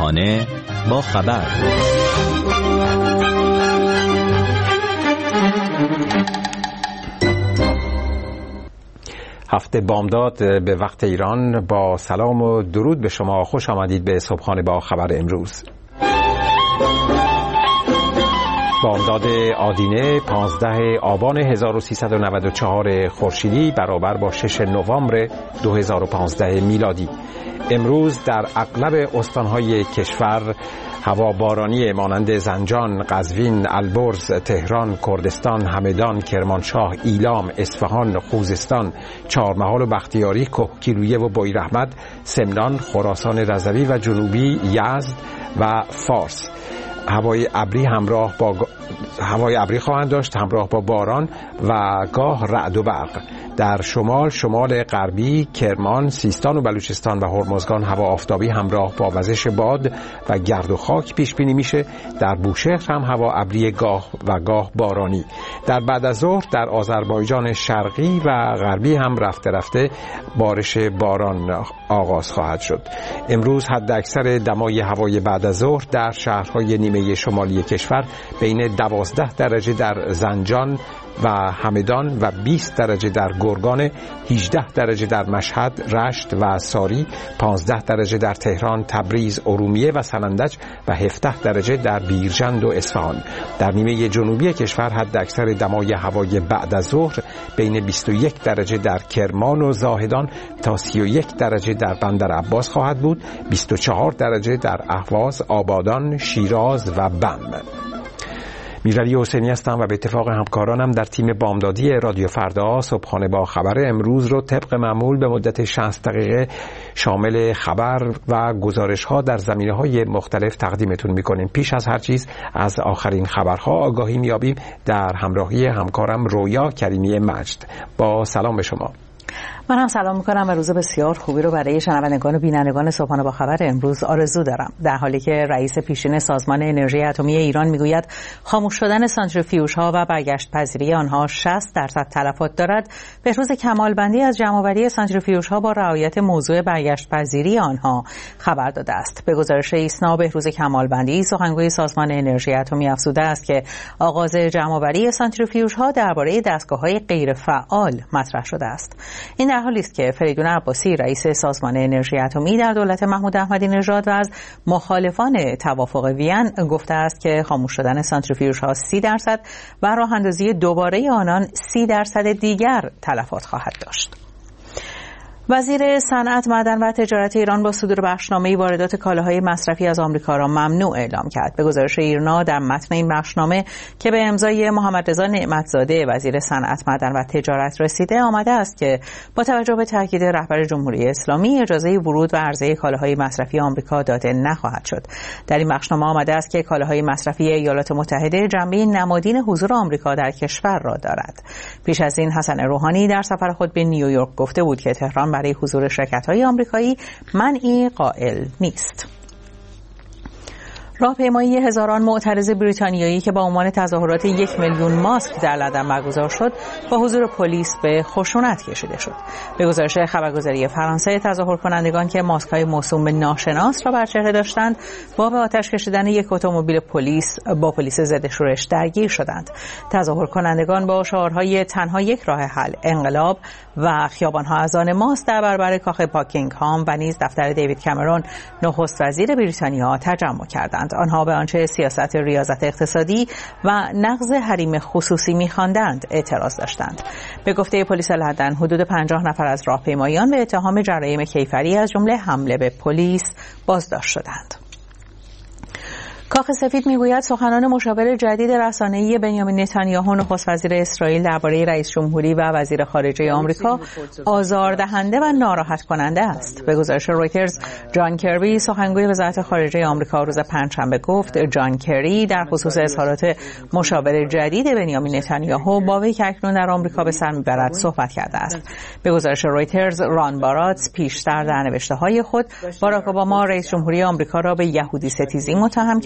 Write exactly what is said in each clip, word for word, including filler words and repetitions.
صبحانه با خبر. هفته بامداد به وقت ایران. با سلام و درود به شما، خوش آمدید به صبحانه با خبر امروز. بامداد آدینه پانزده آبان هزار و سیصد و نود و چهار خورشیدی برابر با شش نوامبر دو هزار و پانزده میلادی. امروز در اغلب استانهای کشور هوا بارانی مانند زنجان، قزوین، البرز، تهران، کردستان، همدان، کرمانشاه، ایلام، اصفهان، خوزستان، چهارمحال و بختیاری، کهگیلویه و بویراحمد، سمنان، خراسان رضوی و جنوبی یزد و فارس هوای ابری همراه با هوای ابری خواهند داشت همراه با باران و گاه رعد و برق. در شمال، شمال غربی، کرمان، سیستان و بلوچستان و هرمزگان هوا آفتابی همراه با وزش باد و گرد و خاک پیش بینی میشه. در بوشهر هم هوا ابری گاه و گاه بارانی. در بعد از ظهر در آذربایجان شرقی و غربی هم رفته رفته بارش باران آغاز خواهد شد. امروز حد اکثر دمای هوای بعد از ظهر در شهرهای نیمه شمالی کشور بین دوازده درجه در زنجان و همدان و بیست درجه در گرگان، هجده درجه در مشهد، رشت و ساری، پانزده درجه در تهران، تبریز، ارومیه و سنندج و هفده درجه در بیرجند و اصفهان. در نیمه جنوبی کشور حد اکثر دمای هوای بعد از ظهر بین بیست و یک درجه در کرمان و زاهدان تا سی و یک درجه در بندر عباس خواهد بود، بیست و چهار درجه در اهواز، آبادان، شیراز و بم. میرعلی حسینی هستم و به اتفاق همکارانم در تیم بامدادی رادیو فردا صبحانه با خبر امروز رو طبق معمول به مدت شصت دقیقه شامل خبر و گزارش‌ها در زمینه‌های مختلف تقدیمتون می‌کنیم. پیش از هر چیز از آخرین خبرها آگاهی می‌یابیم در همراهی همکارم رویا کریمی مجد. با سلام به شما. من هم سلام میکنم و روز بسیار خوبی رو برای شنوندگان و بینندگان صبحانه با خبر امروز آرزو دارم. در حالی که رئیس پیشین سازمان انرژی اتمی ایران میگوید خاموش شدن سانتریفیوژها و برگشت پذیری آنها شصت درصد تلفات دارد، بهروز کمالبندی از جمع‌آوری سانتریفیوژها با رعایت موضوع برگشت پذیری آنها خبر داده است. به گزارش ایسنا، بهروز کمالبندی سخنگوی سازمان انرژی اتمی افزوده است که آغاز جمع‌آوری سانتریفیوژها درباره دستگاه‌های غیرفعال مطرح شده است. این در حالی است که فریدون عباسی رئیس سازمان انرژی اتمی در دولت محمود احمدی نژاد و از مخالفان توافق وین گفته است که خاموش شدن سانتریفیوژها سی درصد و راه اندازی دوباره آنان سی درصد دیگر تلفات خواهد داشت. وزیر صنعت، معدن و تجارت ایران با صدور بخشنامه‌ای واردات کالاهای مصرفی از آمریکا را ممنوع اعلام کرد. به گزارش ایرنا، در متن این بخشنامه که به امضای محمدرضا نعمتزاده وزیر صنعت، معدن و تجارت رسیده، آمده است که با توجه به تاکید رهبر جمهوری اسلامی اجازه ورود و عرضه کالاهای مصرفی آمریکا داده نخواهد شد. در این بخشنامه آمده است که کالاهای مصرفی ایالات متحده جنبه نمادین حضور آمریکا در کشور را دارد. پیش از این حسن روحانی در سفر خود به نیویورک گفته بود که تهران برای حضور شرکت‌های آمریکایی منعی قائل نیست. راهپیمایی هزاران معترض بریتانیایی که با عنوان تظاهرات یک میلیون ماسک در لندن برگزار شد با حضور پلیس به خشونت کشیده شد. به گزارش خبرگزاری فرانسه، تظاهر کنندگان که ماسک‌های موسوم به ناشناس را بر چهره داشتند با به آتش کشیدن یک اتومبیل پلیس با پلیس ضد شورش درگیر شدند. تظاهر کنندگان با شعارهای تنها یک راه حل، انقلاب و خیابان‌ها از آن ماست در برابر کاخ باکینگهام و نیز دفتر دیوید کامرون نخست وزیر بریتانیا تجمع کردند. آنها به آنچه سیاست ریاضت اقتصادی و نقض حریم خصوصی می‌خواندند اعتراض داشتند. به گفته پلیس لندن، حدود پنجاه نفر از راهپیمایان به اتهام جرایم کیفری از جمله حمله به پلیس بازداشت شدند. کاخ سفید میگوید سخنان مشاور جدید رسانه‌ای بنیامین نتانیاهو نخست وزیر اسرائیل درباره رئیس جمهوری و وزیر خارجه آمریکا آزاردهنده و ناراحت کننده است. به گزارش رویترز، جان کربی سخنگوی وزارت خارجه آمریکا روز پنجشنبه گفت جان کری در خصوص اظهارات مشاور جدید بنیامین نتانیاهو با وی که اکنون در آمریکا به سر میبرد صحبت کرده است. به گزارش رویترز، ران باراتس پیشتر در نوشته‌های خود باراک اوباما رئیس جمهوری آمریکا را به یهودی ستیزی متهم کرد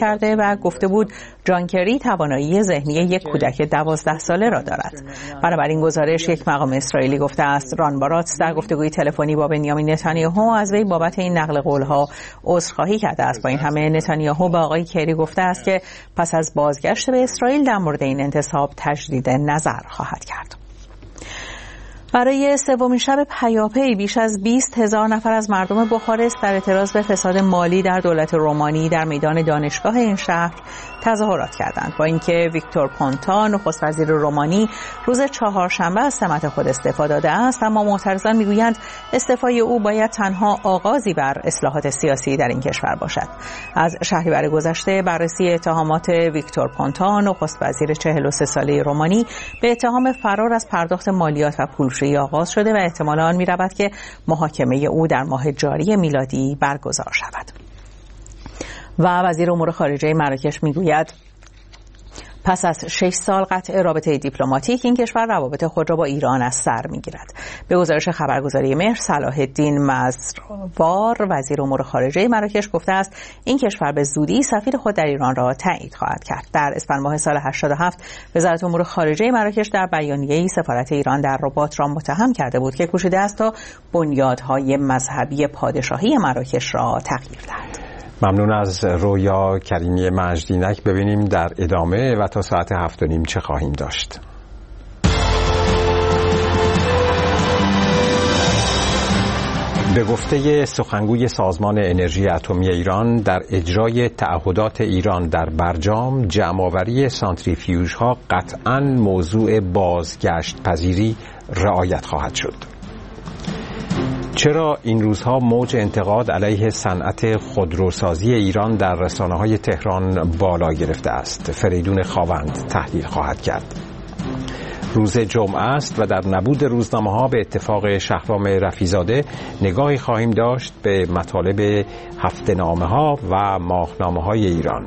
کرده و گفته بود جان کری توانایی ذهنی یک کودک دوازده ساله را دارد. بنابراین گزارش یک مقام اسرائیلی گفته است ران باراتس در گفتگوی تلفنی با بنیامین نتانیاهو از وی بابت این نقل قول‌ها عذرخواهی کرده است. با این همه نتانیاهو به آقای کری گفته است که پس از بازگشت به اسرائیل در مورد این انتصاب تجدید نظر خواهد کرد. برای سومین شب پیاپی بیش از بیست هزار نفر از مردم بخارست در اعتراض به فساد مالی در دولت رومانی در میدان دانشگاه این شهر تظاهرات کردند. با اینکه ویکتور پونتا نخست وزیر رومانی روز چهارشنبه از سمت خود استعفا داده است، اما معترضان میگویند استعفای او باید تنها آغازی بر اصلاحات سیاسی در این کشور باشد. از شهریور گذشته بررسی اتهامات ویکتور پونتا نخست وزیر چهل و سه ساله رومانی به اتهام فرار از پرداخت مالیات و پولشویی آغاز شده و احتمال آن می‌رود که محاکمه او در ماه جاری میلادی برگزار شود. و وزیر امور خارجه مراکش میگوید پس از شش سال قطع رابطه دیپلماتیک این کشور روابط خود را با ایران از سر میگیرد. به گزارش خبرگزاری مهر، صلاح الدین مزروار وزیر امور خارجه مراکش گفته است این کشور به زودی سفیر خود در ایران را تایید خواهد کرد. در اسفند ماه سال هشتاد و هفت وزارت امور خارجه مراکش در بیانیه‌ای سفارت ایران در رباط را متهم کرده بود که کوشیده است تا بنیادهای مذهبی پادشاهی مراکش را تغییر دهد. ممنون از رویا کریمی مجدینک. ببینیم در ادامه و تا ساعت هفت و نیم چه خواهیم داشت. به گفته سخنگوی سازمان انرژی اتمی ایران، در اجرای تعهدات ایران در برجام جمع‌آوری سانتریفیوژها قطعاً موضوع بازگشت پذیری رعایت خواهد شد. چرا این روزها موج انتقاد علیه صنعت خودروسازی ایران در رسانه‌های تهران بالا گرفته است؟ فریدون خاوند تحلیل خواهد کرد. روز جمعه است و در نبود روزنامه‌ها به اتفاق شهرام رفیزاده نگاهی خواهیم داشت به مطالب هفته‌نامه‌ها و ماهنامه‌های ایران.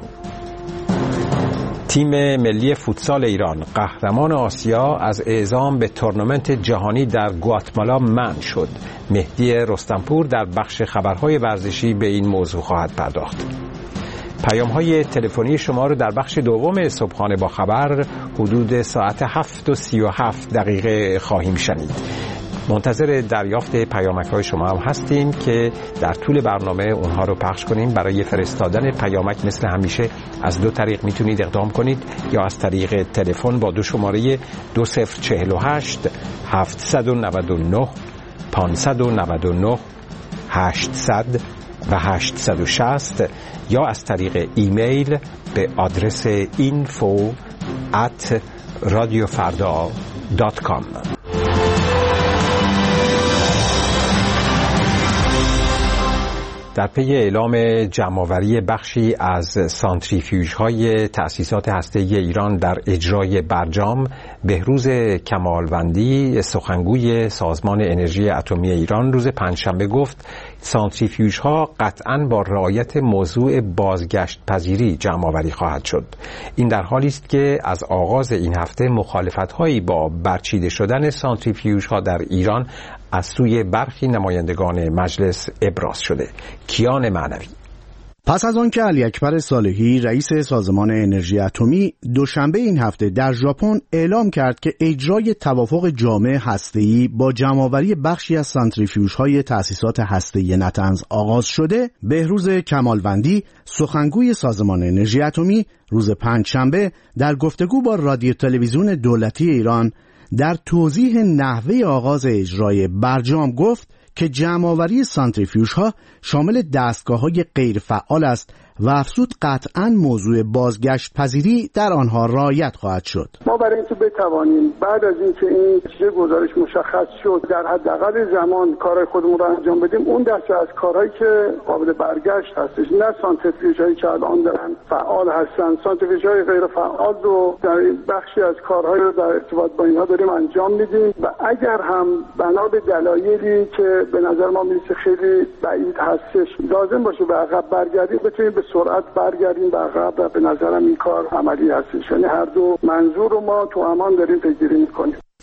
تیم ملی فوتسال ایران قهرمان آسیا از اعزام به تورنمنت جهانی در گواتمالا منع شد. مهدی رستمپور در بخش خبرهای ورزشی به این موضوع خواهد پرداخت. پیام‌های تلفنی شما رو در بخش دوم صبحانه با خبر حدود ساعت هفت و سی و هفت دقیقه خواهیم شنید. منتظر دریافت پیامک‌های شما هم هستیم که در طول برنامه اونها رو پخش کنیم. برای فرستادن پیامک مثل همیشه از دو طریق میتونید اقدام کنید، یا از طریق تلفن با دو شماره دو صفر چهل و هشت هفتصد و نود و نه پانصد و نود و نه هشتصد و هشتصد و شصت، یا از طریق ایمیل به آدرس اینفو ات رادیو فردا دات کام. در پی اعلام جمع‌آوری بخشی از سانتریفیوژهای تأسیسات هسته‌ای ایران در اجرای برجام، بهروز کمالوندی سخنگوی سازمان انرژی اتمی ایران روز پنجشنبه گفت سانتریفیوژها قطعاً با رعایت موضوع بازگشت پذیری جمع‌آوری خواهد شد. این در حالی است که از آغاز این هفته مخالفت‌هایی با برچیده شدن سانتریفیوژها در ایران از سوی برخی نمایندگان مجلس ابراز شده. کیان معنوی. پس از آنکه علی اکبر صالحی رئیس سازمان انرژی اتمی دوشنبه این هفته در ژاپن اعلام کرد که اجرای توافق جامع هسته‌ای با جمع‌آوری بخشی از سانتریفیوژهای تأسیسات هسته‌ای نطنز آغاز شده، بهروز کمالوندی سخنگوی سازمان انرژی اتمی روز پنجشنبه در گفتگو با رادیو تلویزیون دولتی ایران در توضیح نحوه آغاز اجرای برجام گفت که جمع‌آوری سانتریفیوژها شامل دستگاه‌های غیر فعال است و افزود قطعاً موضوع بازگشت پذیری در آنها رعایت خواهد شد. ما برای اینکه بتوانیم بعد از اینکه این چیز گزارش مشخص شد در حداقل زمان کارهای خودمون رو انجام بدیم، اون دسته از کارهایی که قابل برگشت هستش، نه سانتریفیوژهایی که الان دارن فعال هستن، سانتریفیوژهای غیر فعال رو در بخشی از کارهایی رو در ارتباط با اینها داریم انجام میدیم و اگر هم بنا به دلایلی که به نظر ما میرسه خیلی بعید هستش لازم باشه به عقب برگردیم، بتونیم به سرعت برگردیم به عقب و به نظرم این کار عملی هستش. یعنی هر دو منظور رو ما تو امان داریم پیگیری میکنیم.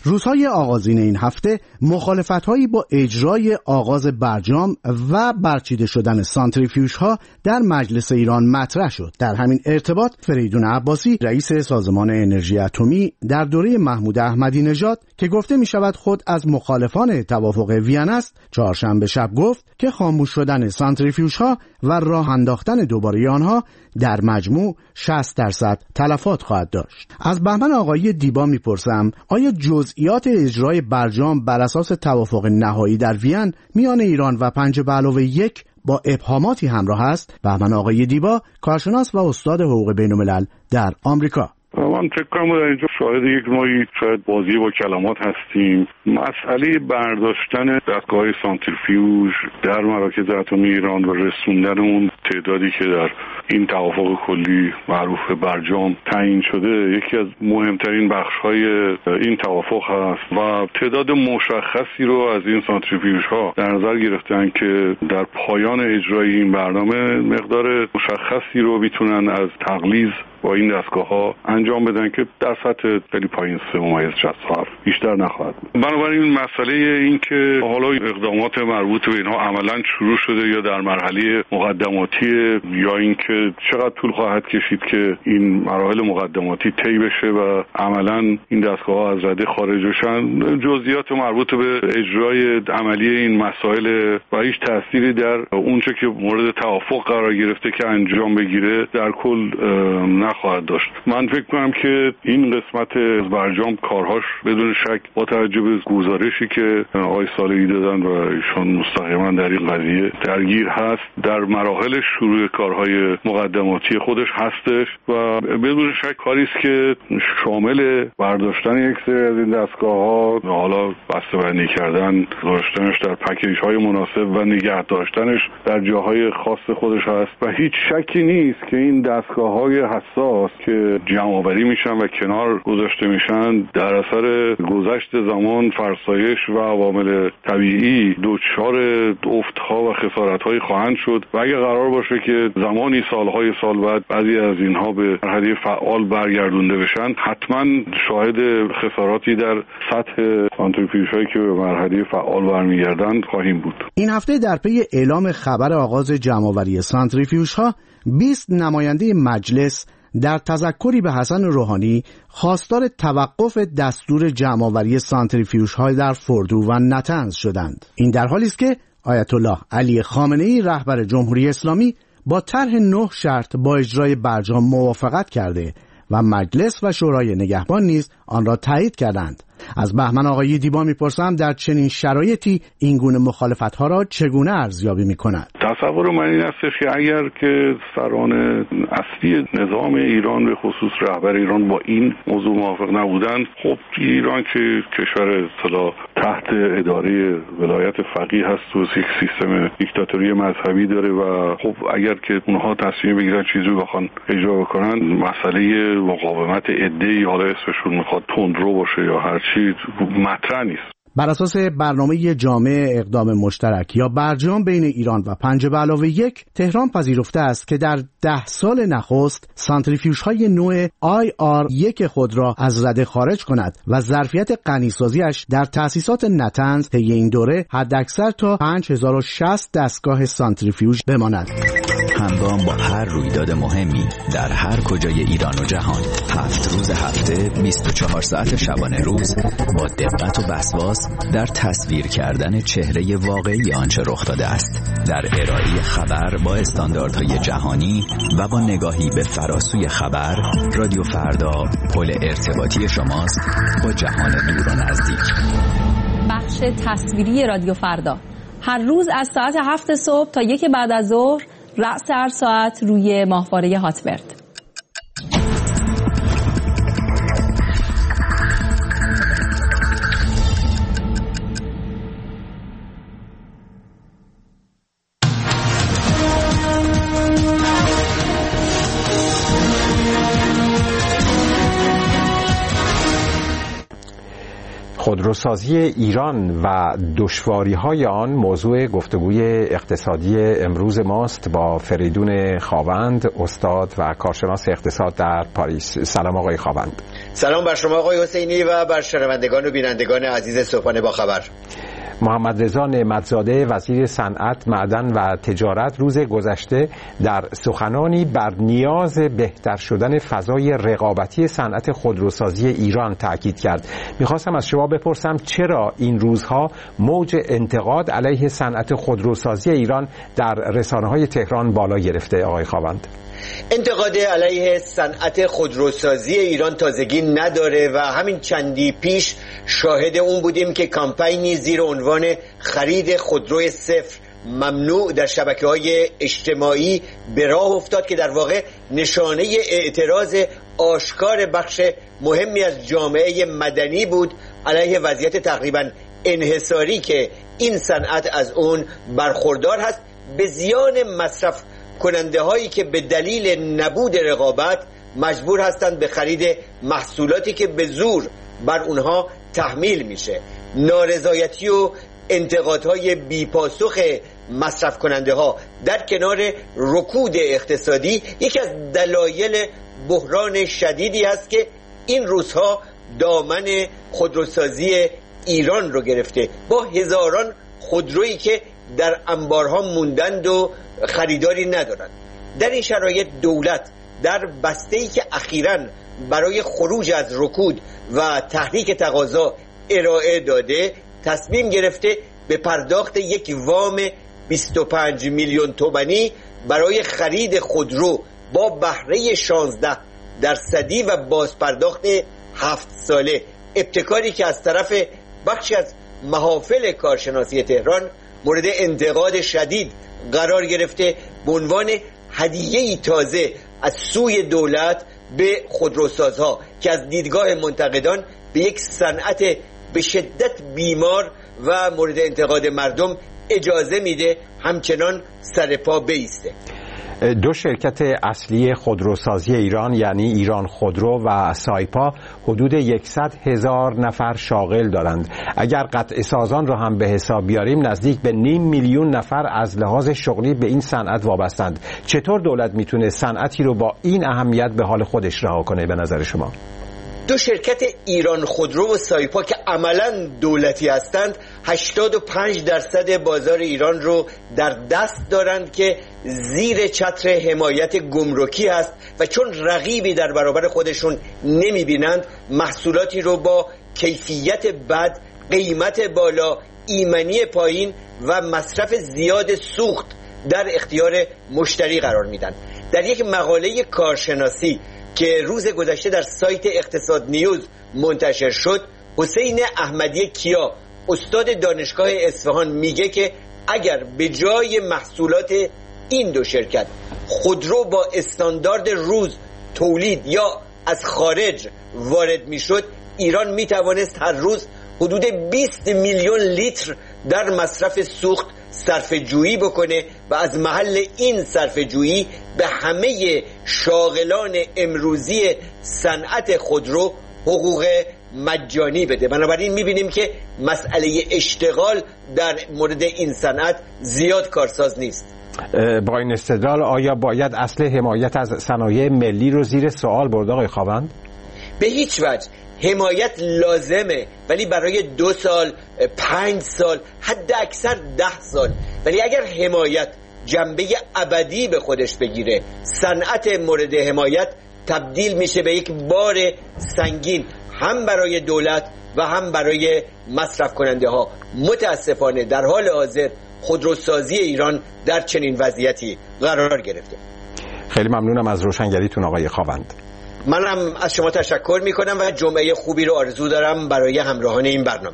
روزهای آغازین این هفته مخالفت‌هایی با اجرای آغاز برجام و برچیده شدن سانتریفیوژها در مجلس ایران مطرح شد. در همین ارتباط فریدون عباسی رئیس سازمان انرژی اتمی در دوره محمود احمدی نژاد که گفته می شود خود از مخالفان توافق وین است، چهارشنبه شب گفت که خاموش شدن سانتریفیوژها و راه انداختن دوباره آنها در مجموع شصت درصد تلفات خواهد داشت. از بهمن آقایی دیبا میپرسم آیا جزئیات اجرای برجام بر اساس توافق نهایی در وین میان ایران و پنج به علاوه یک با ابهاماتی همراه است؟ بهمن آقایی دیبا کارشناس و استاد حقوق بین‌الملل در آمریکا. من فکر کنم در اینجا شاهد یک نوعی شاید بازی با کلمات هستیم. مسئله برداشتن دستگاه سانتریفیوژ در مراکز اتمی ایران و رسوندن اون تعدادی که در این توافق کلی معروف برجام تعیین شده یکی از مهمترین بخش‌های این توافق هست و تعداد مشخصی رو از این سانتریفیوژها در نظر گرفتن که در پایان اجرای این برنامه مقدار مشخصی رو میتونن از تقلیظ با این دستگاه‌ها انجام بدن که در سطح خیلی پایین سه ممیز شصت بیشتر نخواهد. بنابراین مسئله این که حالا اقدامات مربوط به اینها عملاً شروع شده یا در مرحله مقدماتی یا اینکه چقدر طول خواهد کشید که این مراحل مقدماتی طی بشه و عملاً این دستگاه‌ها از رده خارج بشن، جزئیات مربوط به اجرای عملی این مسائل و هیچ تأثیری در اونچه که مورد توافق قرار گرفته که انجام بگیره در کل نخواهد داشت. من فکر کنم که این قسمت از برجام کارهاش بدون شک با توجه به گزارشی که آقای صالحی دادن و ایشان مستقیما در این قضیه درگیر هست در مراحل شروع کارهای مقدماتی خودش هستش و بدون شک کاری است که شامل برداشتن یک سری از این دستگاه‌ها، حالا بسته‌بندی کردن، گذاشتنش در پکیج‌های مناسب و نگه داشتنش در جاهای خاص خودش هست و هیچ شکی نیست که این دستگاه‌های حساس که جمع‌آوری میشن و کنار گذاشته میشن در اثر گذشت زمان، فرسایش و عوامل طبیعی دچار افت‌ها و خسارت‌های خواهند شد و اگر قرار باشه که زمانی سالهای سال بعد بعضی از اینها به مرحله فعال برگردونده بشن، حتما شاهد خساراتی در سطح سانتریفیوژهایی که به مرحله فعال برمیگردند خواهیم بود. این هفته در پی اعلام خبر آغاز جمع‌آوری سانتریفیوژها بیست نماینده مجلس در تذکری به حسن روحانی خواستار توقف دستور جمع‌آوری سانتریفیوژها در فردو و نطنز شدند. این در حالی است که آیت الله علی خامنه‌ای رهبر جمهوری اسلامی با طرح نه شرط با اجرای برجام موافقت کرده و مجلس و شورای نگهبان نیز آن را تایید کردند. از بهمن آقایی دیبا میپرسم در چنین شرایطی این گونه مخالفت‌ها را چگونه ارزیابی می‌کند؟ تصور من این است که اگر که سران اصلی نظام ایران به خصوص رهبر ایران با این موضوع موافق نبودند، خب ایران که کشور اصطلاح تحت اداره ولایت فقیه هست و یک سیستم دیکتاتوری مذهبی داره و خب اگر که اونها تصمیم بگیرن چیزی رو بخوان اجرا بکنن، مسئله مقاومت عده‌ای، حالا اسمشون میخواد تندرو باشه یا هر چیز، مطرح نیست. بر اساس برنامه جامع اقدام مشترک یا برجام بین ایران و پنج به علاوه یک، تهران پذیرفته است که در ده سال نخست سانتریفیوژهای نوع آی آر یک خود را از رده خارج کند و ظرفیت غنیسازیش در تأسیسات نطنز طی این دوره حداکثر تا پنج هزار و شصت دستگاه سانتریفیوژ بماند. همگام با هر رویداد مهمی در هر کجای ایران و جهان، هفت روز هفته، بیست و چهار ساعت شبانه روز، با دقت و وسواس در تصویر کردن چهره واقعی آنچه رخ داده است، در ارائه خبر با استانداردهای جهانی و با نگاهی به فراسوی خبر، رادیو فردا پل ارتباطی شماست با جهان دور و نزدیک. بخش تصویری رادیو فردا هر روز از ساعت هفت صبح تا یک بعد از ظهر، رأس هر ساعت روی ماهواره هاتبرد. خودروسازی ایران و دشواری‌های آن موضوع گفتگوی اقتصادی امروز ماست با فریدون خاوند، استاد و کارشناس اقتصاد در پاریس. سلام آقای خاوند. سلام بر شما آقای حسینی و بر شنوندگان و بینندگان عزیز صبحانه با خبر. محمد رضا نعمتزاده وزیر صنعت، معدن و تجارت روز گذشته در سخنانی بر نیاز بهتر شدن فضای رقابتی صنعت خودروسازی ایران تاکید کرد. میخواستم از شما بپرسم چرا این روزها موج انتقاد علیه صنعت خودروسازی ایران در رسانه‌های تهران بالا گرفته آقای خاوند؟ انتقاد علیه صنعت خودروسازی ایران تازگی نداره و همین چندی پیش شاهد اون بودیم که کامپینی زیر عنوان خرید خودرو صفر ممنوع در شبکه‌های اجتماعی به راه افتاد که در واقع نشانه اعتراض آشکار بخش مهمی از جامعه مدنی بود علیه وضعیت تقریباً انحصاری که این صنعت از اون برخوردار هست، به زیان مصرف کننده هایی که به دلیل نبود رقابت مجبور هستند به خرید محصولاتی که به زور بر اونها تحمیل میشه. نارضایتی و انتقادهای بیپاسخ مصرف کننده ها در کنار رکود اقتصادی یکی از دلایل بحران شدیدی است که این روزها دامن خودروسازی ایران رو گرفته، با هزاران خودرویی که در انبارها موندند و خریداری ندارند. در این شرایط دولت در بسته‌ای که اخیراً برای خروج از رکود و تحریک تقاضا ارائه داده تصمیم گرفته به پرداخت یک وام بیست و پنج میلیون تومانی برای خرید خودرو با بهره شانزده درصدی و بازپرداخت هفت ساله، ابتکاری که از طرف بخشی از محافل کارشناسی تهران مورد انتقاد شدید قرار گرفته به عنوان هدیه‌ای تازه از سوی دولت به خودروسازها که از دیدگاه منتقدان به یک صنعت به شدت بیمار و مورد انتقاد مردم اجازه میده همچنان سر پا بایسته. دو شرکت اصلی خودروسازی ایران یعنی ایران خودرو و سایپا حدود صد هزار نفر شاغل دارند. اگر قطع سازان را هم به حساب بیاریم نزدیک به نیم میلیون نفر از لحاظ شغلی به این صنعت وابستند. چطور دولت میتونه صنعتی رو با این اهمیت به حال خودش رها کنه به نظر شما؟ دو شرکت ایران خودرو و سایپا که عملاً دولتی هستند هشتاد و پنج درصد بازار ایران رو در دست دارند که زیر چتر حمایت گمرکی است و چون رقیبی در برابر خودشون نمیبینند محصولاتی رو با کیفیت بد، قیمت بالا، ایمنی پایین و مصرف زیاد سوخت در اختیار مشتری قرار میدن. در یک مقاله کارشناسی که روز گذشته در سایت اقتصاد نیوز منتشر شد، حسین احمدی کیا استاد دانشگاه اصفهان میگه که اگر به جای محصولات این دو شرکت خودرو با استاندارد روز تولید یا از خارج وارد میشد، ایران میتوانست هر روز حدود بیست میلیون لیتر در مصرف سوخت صرفه جویی بکنه و از محل این صرفه جویی به همه شاغلان امروزی صنعت خودرو حقوق مجانی بده. بنابراین میبینیم که مسئله اشتغال در مورد این صنعت زیاد کارساز نیست. با این استدلال آیا باید اصل حمایت از صنایع ملی رو زیر سوال برد آقای خاوند؟ به هیچ وجه. حمایت لازمه ولی برای دو سال، پنج سال، حد اکثر ده سال. ولی اگر حمایت جنبه ابدی به خودش بگیره، صنعت مورد حمایت تبدیل میشه به یک بار سنگین هم برای دولت و هم برای مصرف کننده ها. متاسفانه در حال حاضر خودروسازی ایران در چنین وضعیتی قرار گرفته. خیلی ممنونم از روشنگریتون آقای خاوند. منم از شما تشکر میکنم و جمعه خوبی رو آرزو دارم برای همراهان این برنامه.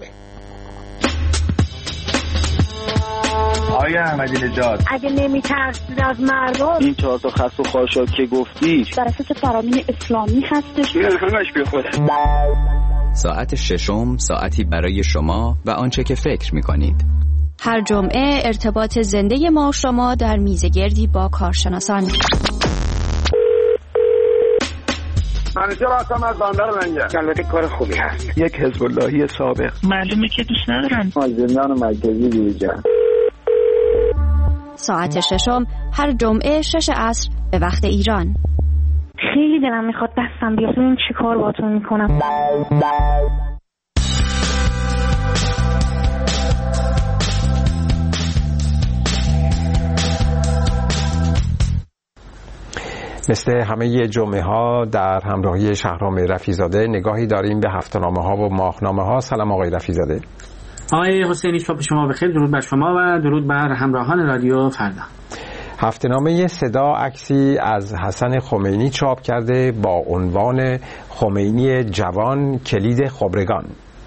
آقای احمدی نژاد، اگه نمیترسید از مردم، این چهار تا خس و خاشاک که گفتی بر اساس فرامین اسلامی هستش؟ نه همش بی خود. ساعت ششم ساعتی برای شما و آنچه که فکر میکنید. هر جمعه ارتباط زنده ما شما در میزگردی با کارشناسان. همیشه راستم از بندر لنگه. البته کار خوبی هست. یک حزب اللهی سابق. معلومه که دوست ندارن. از زندان مرکزی بیرون. ساعت ششم هر جمعه شش عصر به وقت ایران. خیلی دلم میخواد دستم بیاد ببینم چی کار باهاتون میکنم. مثل همه جمعه ها در همراهی شهرام رفیع‌زاده نگاهی داریم به هفته‌نامه ها و ماهنامه ها. سلام آقای رفیع‌زاده. آقای حسینی صبح شما بخیر. درود بر شما و درود بر همراهان رادیو فردا. هفته‌نامه صدا عکسی از حسن خمینی چاپ کرده با عنوان خمینی جوان کلید خبرگان.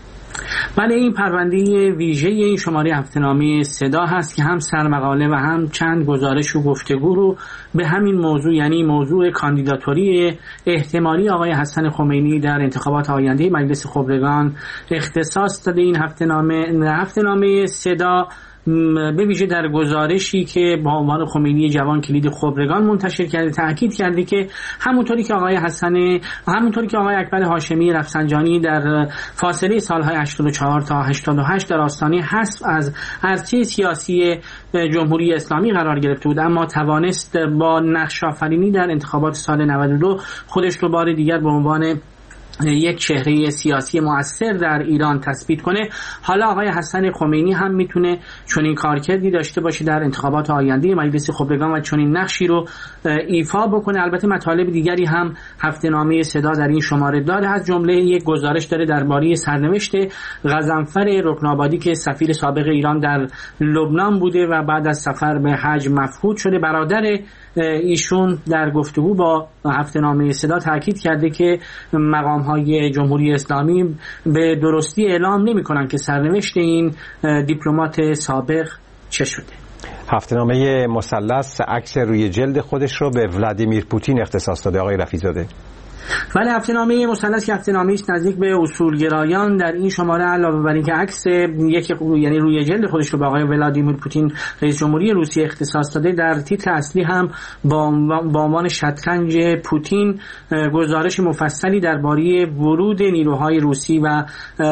بله، این پرونده ویژه این شماره هفته‌نامه صدا هست که هم سرمقاله و هم چند گزارش و گفتگو رو به همین موضوع، یعنی موضوع کاندیداتوری احتمالی آقای حسن خمینی در انتخابات آینده مجلس خبرگان اختصاص داده. این هفته‌نامه هفته‌نامه صدا به ویژه در گزارشی که با عنوان خمینی جوان کلید خبرگان منتشر کرده تاکید کرده که همونطوری که آقای حسن همونطوری که آقای اکبر هاشمی رفسنجانی در فاصله سالهای هشتاد و چهار تا هشتاد و هشت در آستانه حذف از ارچه سیاسی جمهوری اسلامی قرار گرفته بود، اما توانست با نقش آفرینی در انتخابات سال نود و دو خودش رو بار دیگر به عنوان یک چهره سیاسی مؤثر در ایران تثبیت کنه. حالا آقای حسن خمینی هم میتونه چنین کارکردی داشته باشه در انتخابات آینده مجلس خبرگان و چنین نقشی رو ایفا بکنه. البته مطالب دیگری هم هفته‌نامه صدا در این شماره داره، از جمله یک گزارش داره درباره سرنوشت غضنفر رکن‌آبادی که سفیر سابق ایران در لبنان بوده و بعد از سفر به حج مفقود شده. برادر ایشون در گفتگو با هفته‌نامه صدا تاکید کرده که مقام‌های جمهوری اسلامی به درستی اعلام نمی‌کنند که سرنوشت این دیپلمات سابق چه شده. هفته‌نامه مثلث عکس روی جلد خودش رو به ولادیمیر پوتین اختصاص داده آقای رفیع‌زاده. ولی هفته‌نامه مثلث که هفته‌نامه‌ای است نزدیک به اصولگرایان، در این شماره علاوه بر اینکه عکس یک یعنی روی جلد خودش رو به آقای ولادیمیر پوتین رئیس جمهوری روسیه اختصاص داده، در تیتر اصلی هم با عنوان شطرنج پوتین گزارش مفصلی درباره ورود نیروهای روسی و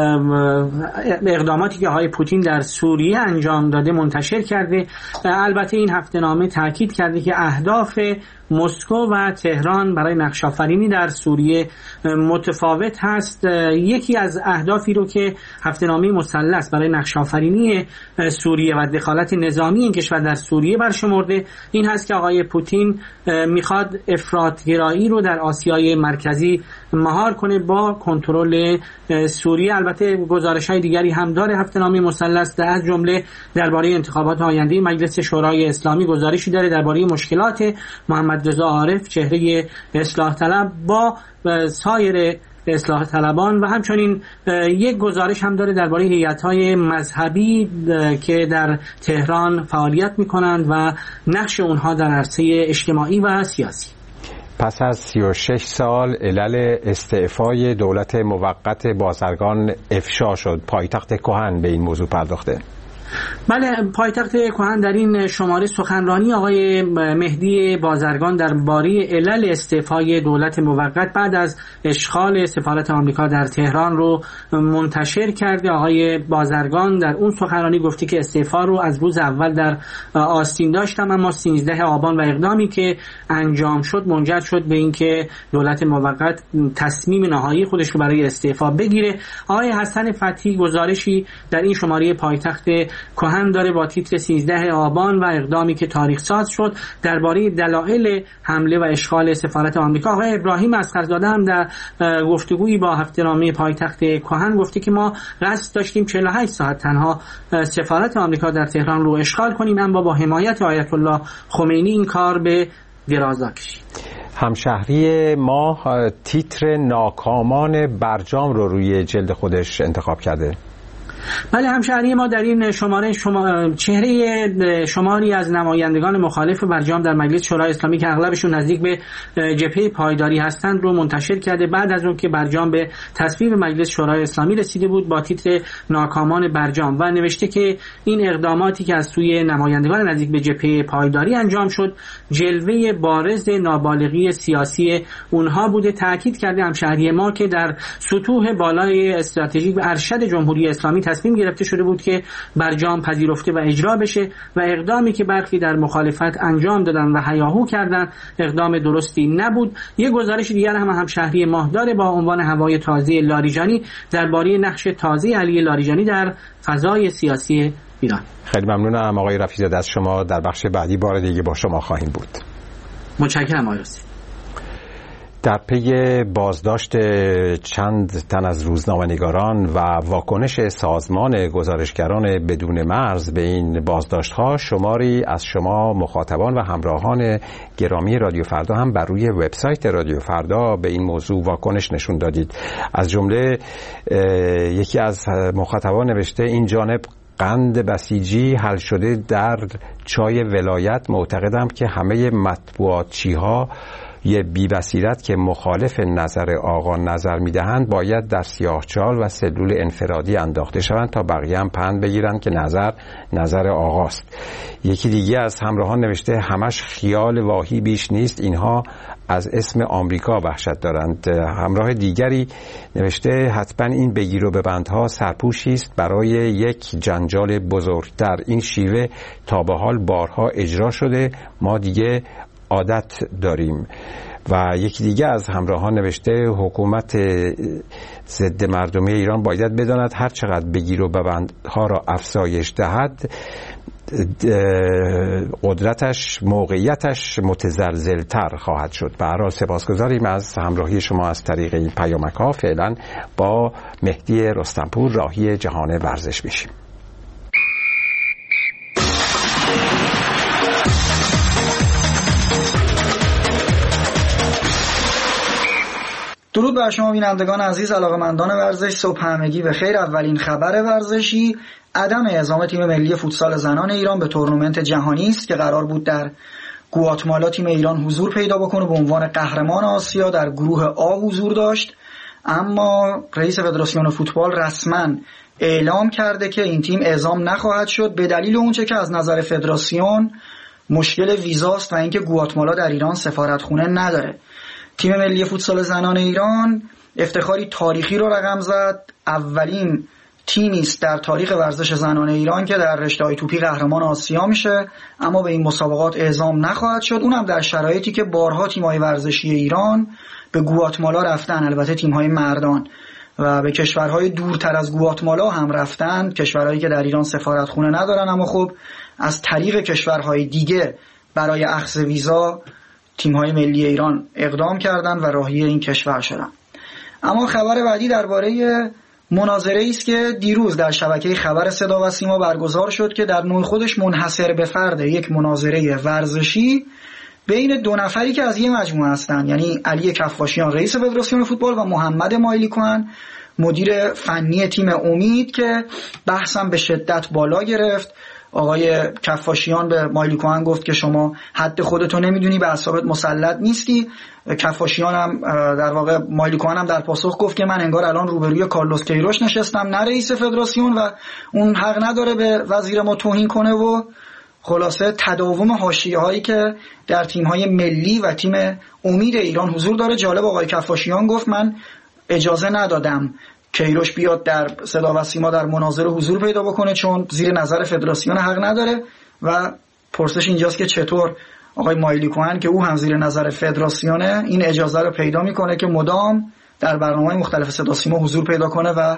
اقداماتی که آقای پوتین در سوریه انجام داده منتشر کرده. البته این هفته‌نامه تاکید کرده که اهداف مسکو و تهران برای نقش آفرینی در سوریه متفاوت هست. یکی از اهدافی رو که هفته‌نامه مثلث برای نقش آفرینی سوریه و دخالت نظامی این کشور در سوریه برشمرده این هست که آقای پوتین میخواد افراط‌گرایی رو در آسیای مرکزی مهار کنه با کنترل سوریه. البته گزارش‌های دیگری هم داره هفته‌نامه مثلث، از جمله درباره انتخابات آینده مجلس شورای اسلامی گزارشی داره درباره مشکلات محمد رضا عارف چهره اصلاح طلب با سایر اصلاح طلبان و همچنین یک گزارش هم داره درباره هیئت‌های مذهبی که در تهران فعالیت می‌کنند و نقش اونها در عرصه اجتماعی و سیاسی. پس از سی و شش سال علل استعفای دولت موقت بازرگان افشا شد. پایتخت کهن به این موضوع پرداخته. بله، پایتخت کهن در این شماره سخنرانی آقای مهدی بازرگان درباره علل استعفای دولت موقت بعد از اشغال سفارت آمریکا در تهران رو منتشر کرده. آقای بازرگان در اون سخنرانی گفته که استعفا رو از روز اول در آستین داشتم، اما سیزده آبان و اقدامی که انجام شد منجر شد به اینکه دولت موقت تصمیم نهایی خودش رو برای استعفا بگیره. آقای حسن فتحی گزارشی در این شماره پایتخت کهن داره با تیتر سیزده آبان و اقدامی که تاریخ ساز شد درباره دلایل حمله و اشغال سفارت آمریکا. آقای ابراهیم اصغرزاده هم در گفتگویی با هفته‌نامه پایتخت کهن گفته که ما قصد داشتیم چهل و هشت ساعت تنها سفارت آمریکا در تهران رو اشغال کنیم، اما با حمایت آیت الله خمینی این کار به درازا کشید. همشهری ما تیتر ناکامان برجام رو روی جلد خودش انتخاب کرده. بله همشهری ما در این شماره شما... چهره شماری از نمایندگان مخالف برجام در مجلس شورای اسلامی که اغلبشون نزدیک به جبهه پایداری هستند رو منتشر کرده بعد از اون که برجام به تصویب مجلس شورای اسلامی رسیده بود با تیتر ناکامان برجام و نوشته که این اقداماتی که از سوی نمایندگان نزدیک به جبهه پایداری انجام شد جلوه بارز نابالغی سیاسی اونها بوده. تاکید کرده همشهری ما که در سطوح بالای استراتژیک و ارشد جمهوری اسلامی تصمیم گرفته شده بود که برجام پذیرفته و اجرا بشه و اقدامی که برخی در مخالفت انجام دادن و هیاهو کردن اقدام درستی نبود. یک گزارش دیگر هم همشهری ما داره با عنوان هوای تازه لاریجانی درباره نقش تازه علی لاریجانی در فضای سیاسی ایران. خیلی ممنونم آقای رفیع‌زاده از شما. در بخش بعدی بار دیگه با شما خواهیم بود. متشکرم آقای رفیع‌زاده. در پی بازداشت چند تن از روزنامه‌نگاران و واکنش سازمان گزارشگران بدون مرز به این بازداشت‌ها شماری از شما مخاطبان و همراهان گرامی رادیو فردا هم بر روی وبسایت رادیو فردا به این موضوع واکنش نشون دادید. از جمله یکی از مخاطبان نوشته این جانب قند بسیجی حل شده در چای ولایت. معتقدم که همه مطبوعاتچی‌ها یه بی‌بصیرت که مخالف نظر آقا نظر میدهند باید در سیاهچال و سلول انفرادی انداخته شوند تا بقیه هم پند بگیرند که نظر نظر آقاست. یکی دیگه از همراهان نوشته همش خیال واهی بیش نیست، اینها از اسم آمریکا وحشت دارند. همراه دیگری نوشته حتما این بگیر و ببندها سرپوشی است برای یک جنجال بزرگتر. این شیوه تا به حال بارها اجرا شده، ما دیگه عادت داریم. و یکی دیگه از همراهان نوشته حکومت ضد مردمی ایران باید بداند هر چقدر بگیر و ببندها را افزایش دهد قدرتش موقعیتش متزلزلتر خواهد شد. به هر حال سپاسگزاریم از همراهی شما از طریق این پیامک ها. فعلا با مهدی رستمپور راهی جهان ورزش میشیم. درود بر شما بینندگان عزیز، علاقه‌مندان ورزش، صبح همگی بخیر. اولین خبر ورزشی عدم اعزام تیم ملی فوتسال زنان ایران به تورنمنت جهانی است که قرار بود در گواتمالا تیم ایران حضور پیدا بکنه به عنوان قهرمان آسیا. در گروه آ حضور داشت، اما رئیس فدراسیون فوتبال رسما اعلام کرده که این تیم اعزام نخواهد شد به دلیل اونچه که از نظر فدراسیون مشکل ویزاست و اینکه گواتمالا در ایران سفارتخونه نداره. تیم ملی فوتسال زنان ایران افتخاری تاریخی رو رقم زد. اولین تیمی است در تاریخ ورزش زنان ایران که در رشته‌های توپی قهرمان آسیا میشه، اما به این مسابقات اعزام نخواهد شد، اونم در شرایطی که بارها تیم‌های ورزشی ایران به گواتمالا رفتن، البته تیم‌های مردان، و به کشورهای دورتر از گواتمالا هم رفتن، کشورهایی که در ایران سفارتخونه ندارن، اما خب از طریق کشورهای دیگه برای اخذ ویزا تیم‌های ملی ایران اقدام کردند و راهی این کشور شدند. اما خبر بعدی درباره مناظره‌ای است که دیروز در شبکه خبر صدا و سیما برگزار شد که در نوع خودش منحصر به فرد یک مناظره ورزشی بین دو نفری که از یه مجموعه هستند، یعنی علی کفاشیان رئیس فدراسیون فوتبال و محمد مایلیکوان مدیر فنی تیم امید که بحثم به شدت بالا گرفت. آقای کفاشیان به مایلیکوان گفت که شما حد خودتو نمیدونی، به اعصابت مسلط نیستی. کفاشیان هم در واقع مایلیکوان هم در پاسخ گفت که من انگار الان روبروی کارلوس کیروش نشستم، نه رئیس فدراسیون، و اون حق نداره به وزیر ما توهین کنه. و خلاصه تداوم حاشیه‌هایی که در تیم‌های ملی و تیم امید ایران حضور داره. جالب آقای کفاشیان گفت من اجازه ندادم کیروش بیاد در صدا و سیما در مناظره حضور پیدا بکنه چون زیر نظر فدراسیون حق نداره. و پرسش اینجاست که چطور آقای مایلیکوان که او هم زیر نظر فدراسیونه این اجازه رو پیدا میکنه که مدام در برنامه‌های مختلف صدا سیما حضور پیدا کنه و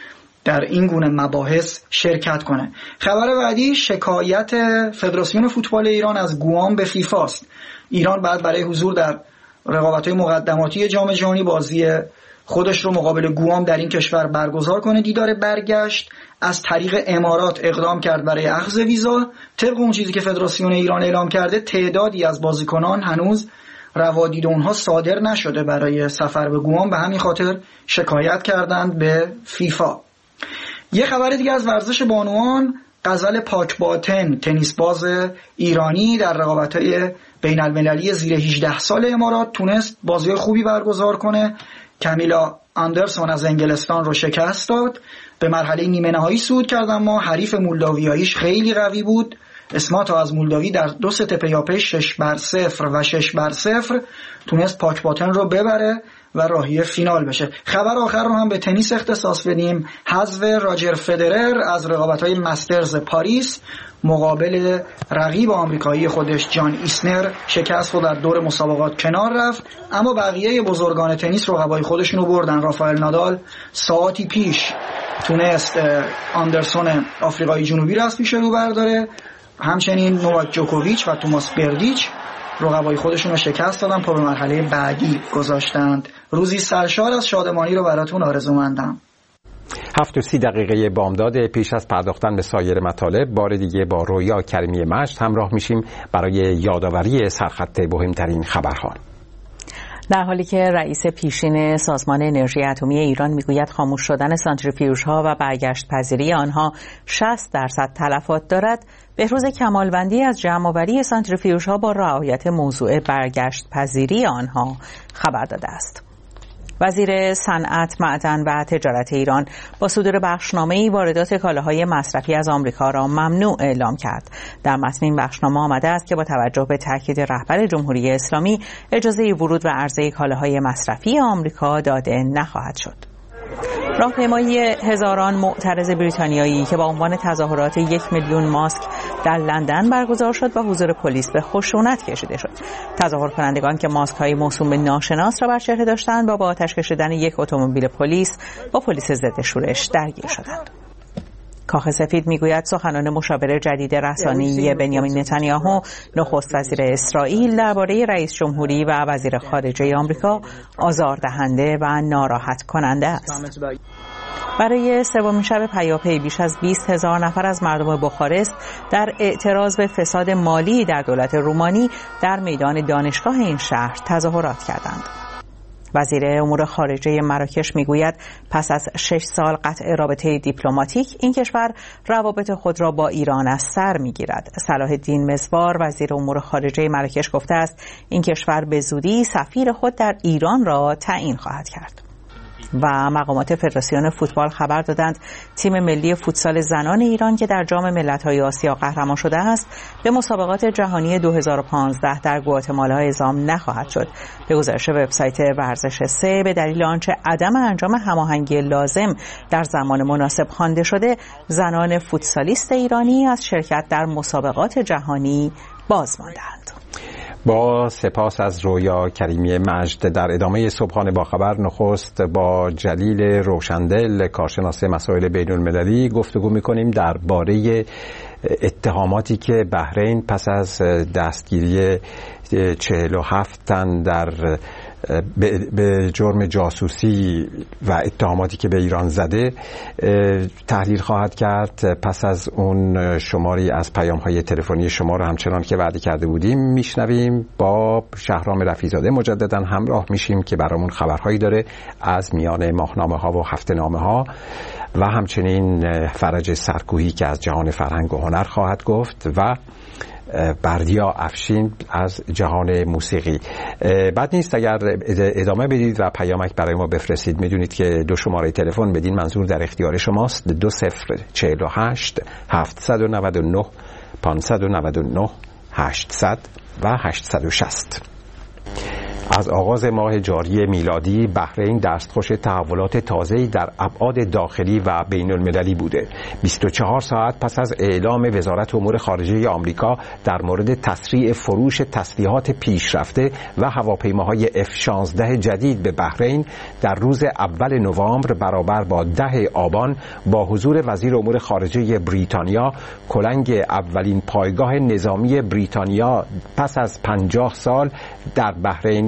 در این گونه مباحث شرکت کنه. خبر بعدی شکایت فدراسیون فوتبال ایران از گوام به فیفا است. ایران بعد برای حضور در رقابت‌های مقدماتی جام جهانی بازی خودش رو مقابل گوام در این کشور برگزار کنه. دیدار برگشت از طریق امارات اقدام کرد برای اخذ ویزا. طبق اون چیزی که فدراسیون ایران اعلام کرده تعدادی از بازیکنان هنوز روادید اونها صادر نشده برای سفر به گوام، به همین خاطر شکایت کردند به فیفا. یه خبر دیگه از ورزش بانوان، غزل پاکباطن تنیس باز ایرانی در رقابت‌های بین‌المللی زیر هجده سال امارات تونست بازی خوبی برگزار کنه. کامیلا آندرسون از انگلستان رو شکست داد، به مرحله نیمه نهایی صعود کرد، اما حریف مولداویاییش خیلی قوی بود. اسماتا از مولداوی در دو ست پیاپی شش بر صفر و شش بر صفر تونست پاکباطن رو ببره و راهی فینال بشه. خبر آخر رو هم به تنیس اختصاص بدیم. حذف راجر فدرر از رقابت‌های مسترز پاریس مقابل رقیب آمریکایی خودش جان ایسنر شکست و در دور مسابقات کنار رفت، اما بقیه بزرگان تنیس رقبای خودشون رو بردن. رافائل نادال ساعتی پیش تونست آندرسون آفریقای جنوبی رو از پیش رو برداره، همچنین نوواک جوکوویچ و توماس بردیچ رقبای خودشون رو شکست دادن، پا به مرحله بعدی گذاشتند. روزی سرشار از شادمانی رو براتون آرزومندم. هفت و سی دقیقه بامداد. پیش از پرداختن به سایر مطالب بار دیگه با رویا کریمی مجد همراه میشیم برای یادآوری سرخط مهمترین خبرها. در حالی که رئیس پیشین سازمان انرژی اتمی ایران میگوید خاموش شدن سانتریفیوژها و برگشت پذیری آنها شصت درصد تلفات دارد، بهروز کمالوندی از جمع‌آوری سانتریفیوژها با رعایت موضوع برگشت پذیری آنها خبر داده است. وزیر صنعت، معدن و تجارت ایران با صدور بخشنامه‌ای واردات کالاهای مصرفی از آمریکا را ممنوع اعلام کرد. در متن این بخشنامه آمده است که با توجه به تاکید رهبر جمهوری اسلامی اجازه ورود و عرضه کالاهای مصرفی آمریکا داده نخواهد شد. راهپیمایی هزاران معترض بریتانیایی که با عنوان تظاهرات یک میلیون ماسک در لندن برگزار شد و حضور پلیس به خشونت کشیده شد. تظاهر کنندگان که ماسک های موسوم به ناشناس را بر چهره داشتند با با آتش کشیدن یک اتومبیل پلیس با پلیس ضد شورش درگیر شدند. کاخ سفید میگوید سخنان مشاور جدید رسانه‌ای بنیامین نتانیاهو، نخست وزیر اسرائیل، درباره رئیس جمهوری و وزیر خارجه آمریکا آزاردهنده و ناراحت کننده است. برای سومین شب پیاپی بیش از بیست هزار نفر از مردم بخارست در اعتراض به فساد مالی در دولت رومانی در میدان دانشگاه این شهر تظاهرات کردند. وزیر امور خارجه مراکش میگوید پس از شش سال قطع رابطه دیپلماتیک این کشور روابط خود را با ایران از سر میگیرد. صلاح الدین مزوار وزیر امور خارجه مراکش گفته است این کشور به زودی سفیر خود در ایران را تعیین خواهد کرد. و مقامات فدراسیون فوتبال خبر دادند تیم ملی فوتسال زنان ایران که در جام ملت‌های آسیا قهرمان شده است به مسابقات جهانی دو هزار و پانزده در گواتمالا اعزام نخواهد شد. به گزارش وبسایت ورزش سه به دلیل آنچه عدم انجام هماهنگی لازم در زمان مناسب خوانده شده، زنان فوتسالیست ایرانی از شرکت در مسابقات جهانی باز ماندند. با سپاس از رویا کریمی مجد. در ادامه صبحانه با خبر نخست با جلیل روشندل کارشناس مسائل بین المللی گفتگو می‌کنیم درباره اتهاماتی که بحرین پس از دستگیری چهل و هفت تن در به جرم جاسوسی و اتهاماتی که به ایران زده تحلیل خواهد کرد. پس از اون شماری از پیام‌های تلفنی شما رو همچنان که وعده کرده بودیم میشنویم. با شهرام رفیع‌زاده مجددا همراه میشیم که برامون خبرهایی داره از میان ماهنامه‌ها و هفته‌نامه‌ها و همچنین فرج سرکوهی که از جهان فرهنگ و هنر خواهد گفت و بردیا افشین از جهان موسیقی. بد نیست اگر ادامه بدید و پیامک برای ما بفرستید. میدونید که دو شماره تلفن بدین منظور در اختیار شماست: دو صفر چهل و هشت هفتصد و نود و نه پانصد و نود و نه هشتصد و هشتصد و شصت. از آغاز ماه جاری میلادی بحرین دستخوش تحولات تازه‌ای در ابعاد داخلی و بین المللی بوده. بیست و چهار ساعت پس از اعلام وزارت امور خارجه آمریکا در مورد تسریع فروش تسلیحات پیشرفته و هواپیماهای اف شانزده جدید به بحرین، در روز اول نوامبر برابر با ده آبان با حضور وزیر امور خارجه بریتانیا، کلنگ اولین پایگاه نظامی بریتانیا پس از پنجاه سال در بحرین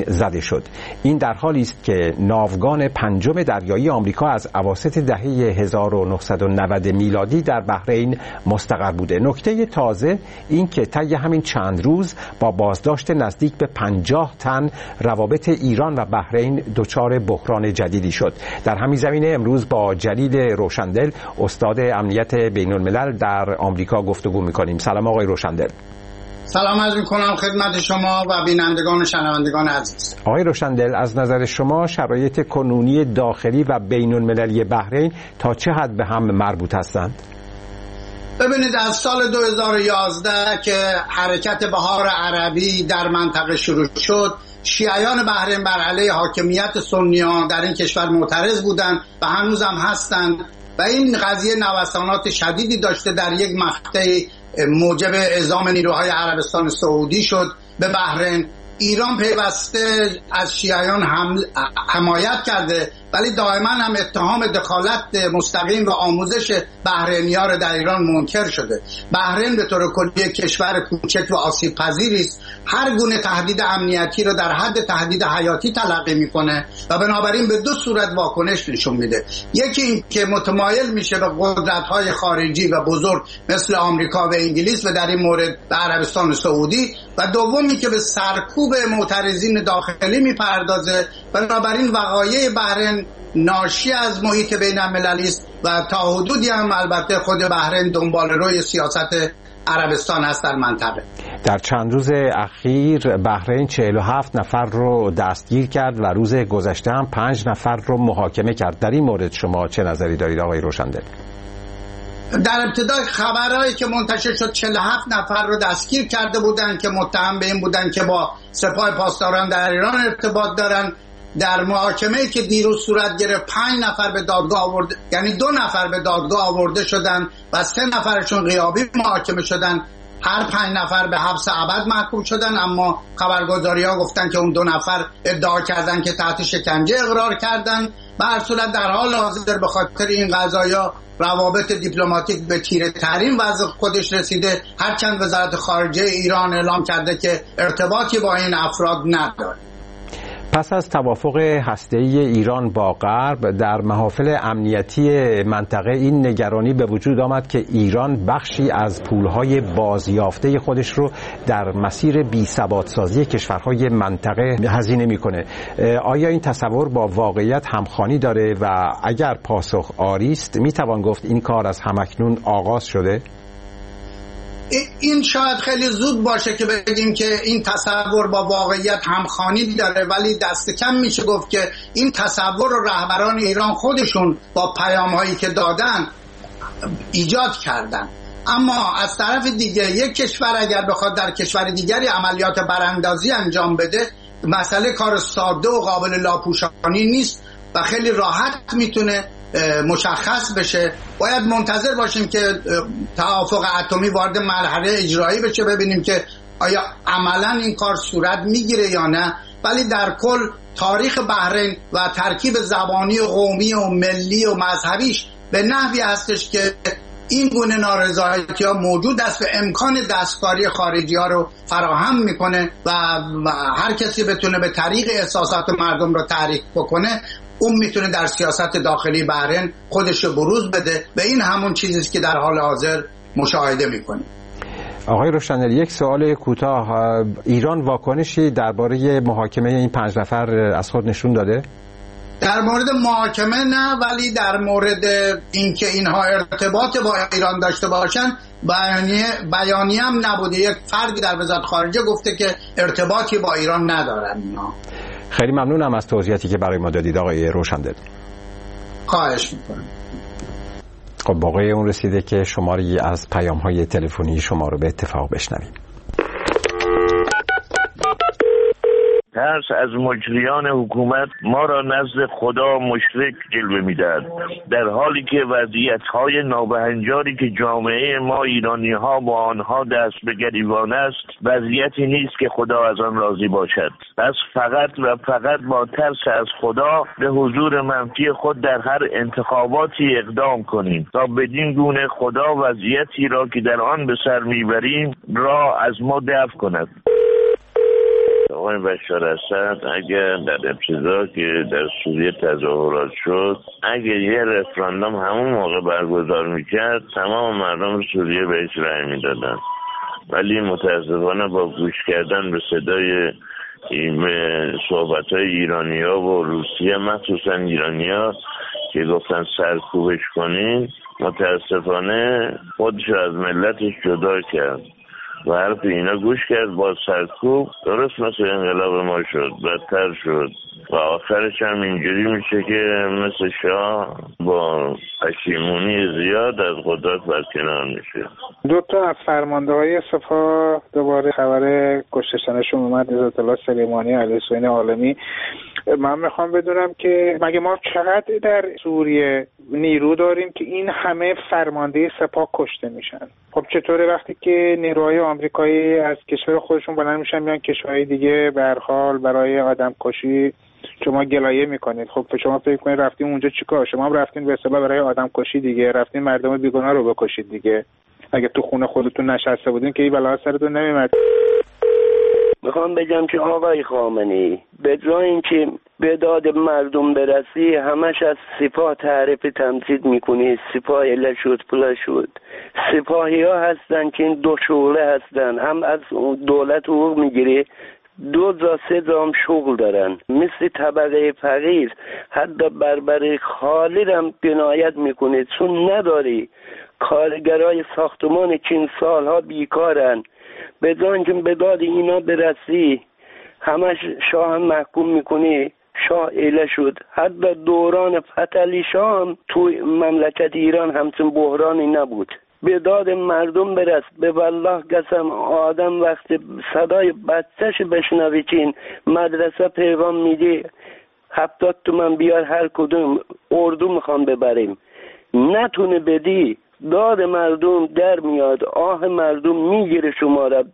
بحرین زده شد. این در حالی است که ناوگان پنجم دریایی آمریکا از اواسط دهه هزار و نهصد و نود میلادی در بحرین مستقر بوده. نکته تازه این که طی همین چند روز با بازداشت نزدیک به پنجاه تن روابط ایران و بحرین دچار بحران جدیدی شد. در همین زمینه امروز با جلیل روشندل استاد امنیت بین الملل در آمریکا گفتگو می‌کنیم. سلام آقای روشندل. سلام عرض می‌کنم خدمت شما و بینندگان و شنوندگان عزیز. آقای روشندل، از نظر شما شرایط کنونی داخلی و بین المللی بحرین تا چه حد به هم مربوط هستند؟ ببینید، از سال دو هزار و یازده که حرکت بهار عربی در منطقه شروع شد، شیعیان بحرین بر علیه حاکمیت سنیان در این کشور معترض بودند و هنوز هم هستند و این قضیه نوسانات شدیدی داشته. در یک مقطعی موجب اعزام نیروهای عربستان سعودی شد به بحرین. ایران پیوسته از شیعیان هم حمایت کرده، ولی دائما هم اتهام دخالت مستقیم و آموزش بحرینی‌ها را در ایران منکر شده. بحرین به طور کلی کشور کوچک و آسیب پذیری است. هر گونه تهدید امنیتی را در حد تهدید حیاتی تلقی میکنه و بنابراین به دو صورت واکنش نشون میده. یکی این که متمایل میشه به قدرت‌های خارجی و بزرگ مثل آمریکا و انگلیس و در این مورد به عربستان سعودی، و دومی که به سرکوب معترضین داخلی میپردازه. بنابراین وقایع بحرین ناشی از محیط بین المللی است و تا حدودی هم البته خود بحرین دنبال روی سیاست عربستان هست در منطقه. در چند روز اخیر بحرین چهل و هفت نفر رو دستگیر کرد و روز گذشته هم پنج نفر رو محاکمه کرد. در این مورد شما چه نظری دارید آقای روشندل؟ در ابتدای خبرهایی که منتشر شد چهل و هفت نفر رو دستگیر کرده بودند که متهم به این بودند که با سپاه پاسداران در ایران ارتباط دارن. در محاکمه‌ای که دیروز صورت گرفت پنج نفر به دادگاه آورده، یعنی دو نفر به دادگاه آورده شدن و سه نفرشون غیابی محاکمه شدن. هر پنج نفر به حبس ابد محکوم شدن، اما خبرگزاری‌ها گفتن که اون دو نفر ادعا کردن که تحت شکنجه اقرار کردن. به هر صورت در حال حاضر به خاطر این قضایا روابط دیپلماتیک به تیره ترین وضع خودش رسیده، هرچند وزارت خارجه ایران اعلام کرده که ارتباطی با این افراد نداره. پس از توافق هسته‌ای ایران با غرب در محافل امنیتی منطقه این نگرانی به وجود آمد که ایران بخشی از پولهای بازیافته خودش رو در مسیر بی‌ثبات‌سازی کشورهای منطقه هزینه می‌کنه. آیا این تصور با واقعیت همخوانی داره و اگر پاسخ آری است می‌توان گفت این کار از همکنون آغاز شده؟ این شاید خیلی زود باشه که بگیم که این تصور با واقعیت همخوانی داره، ولی دست کم میشه گفت که این تصور رو رهبران ایران خودشون با پیام‌هایی که دادن ایجاد کردن. اما از طرف دیگه یک کشور اگر بخواد در کشور دیگری عملیات براندازی انجام بده، مسئله کار ساده و قابل لاپوشانی نیست و خیلی راحت میتونه مشخص بشه. باید منتظر باشیم که توافق اتمی وارد مرحله اجرایی بشه، ببینیم که آیا عملا این کار صورت میگیره یا نه. ولی در کل تاریخ بحرین و ترکیب زبانی و قومی و ملی و مذهبیش به نحوی هستش که این گونه نارضایتی ها موجود است و امکان دستکاری خارجی ها رو فراهم میکنه و هر کسی بتونه به طریق احساسات مردم رو تحریک بکنه، اون میتونه در سیاست داخلی بحرین خودش رو بروز بده. به این همون چیزیست که در حال حاضر مشاهده میکنیم. آقای روشندل، یک سوال کوتاه، ایران واکنشی درباره محاکمه این پنج نفر از خود نشون داده؟ در مورد محاکمه نه، ولی در مورد اینکه اینها ارتباط با ایران داشته باشن بیانیه بیانیه هم نبوده. یک فردی در وزارت خارجه گفته که ارتباطی با ایران ندارن اینا. خیلی ممنونم از توضیحاتی که برای ما دادید آقای روشندل. خواهش میکنم. خب باقی اون رسیده که شماری از پیام‌های تلفنی شما رو به اتفاق بشنویم. ترس از مجریان حکومت ما را نزد خدا مشرک جلوه می‌دهد، در حالی که وضعیت‌های نابهنجاری که جامعه ما ایرانی‌ها با آنها دست به گریبان است وضعیتی نیست که خدا از آن راضی باشد. پس فقط و فقط با ترس از خدا به حضور منفی خود در هر انتخاباتی اقدام کنیم تا بدین گونه خدا وضعیتی را که در آن به سر میبریم را از ما دفع کند. آقای بشار اسد اگر در ابتدا که در سوریه تظاهرات شد، اگر یه رفراندوم همون موقع برگزار میکرد تمام مردم سوریه بهش رأی میدادن، ولی متاسفانه با گوش کردن به صدای این صحبت‌های ایرانی‌ها و روسیه، مخصوصا ایرانی‌ها که گفتن سرکوبش کنین، متاسفانه خودش از ملتش جدا کرد و حرف اینا گوش کرد، با سرکوب درست مثل انقلاب ما شد، بدتر شد و آخرش هم اینجوری میشه که مثل شاه با پشیمونی زیاد از قدرت برکنار میشه. دو تا از فرمانده های سپاه دوباره خبر کشتشنشون اومد، عزت الله سلیمانی و علی حسین عالمی. من میخوام بدونم که مگه ما چقدر در سوریه نیرو داریم که این همه فرمانده سپاه کشته میشن؟ خب چطوره وقتی که نیروهای آمریکایی از کشور خودشون بلند میشن میان کشورهای دیگه به هر حال برای آدم کشی شما گلایه میکنید؟ خب شما فکر کنید رفتیم اونجا چیکار؟ شما هم رفتین به اصطلاح برای آدم کشی دیگه، رفتین مردم بیگناه رو بکشید دیگه. اگه تو خونه خودتون نشسته بودین که این بلا سرتون نمیومد. میخوام بگم که آقای خامنه‌ای به جای اینکه به داد مردم برسی همش از سپاه تعریف تمثیل میکنی، سپاه اله شد پلا شد. سپاهی ها هستن که این دو شغله هستن، هم از دولت حقوق میگیره، دو جا سه جا هم شغل دارن، مثل طبقه فقیر. حتی بربر خالی هم بنایت میکنه چون نداری. کارگرای ساختمان که این سالها بیکارن، به جای اینکه به داد اینا برسی همش شاه هم محکوم میکنی، شاه اله شد. حتی دوران فتحعلی شاه هم توی مملکت ایران همچون بحرانی نبود. به داد مردم برس. به والله قسم آدم وقت صدای بچهش بشنوی که این مدرسه پیغام میده هفتاد تومن بیار هر کدوم اردو میخوام ببریم، نتونه بدی، داد مردم در میاد، آه مردم میگیره شما را.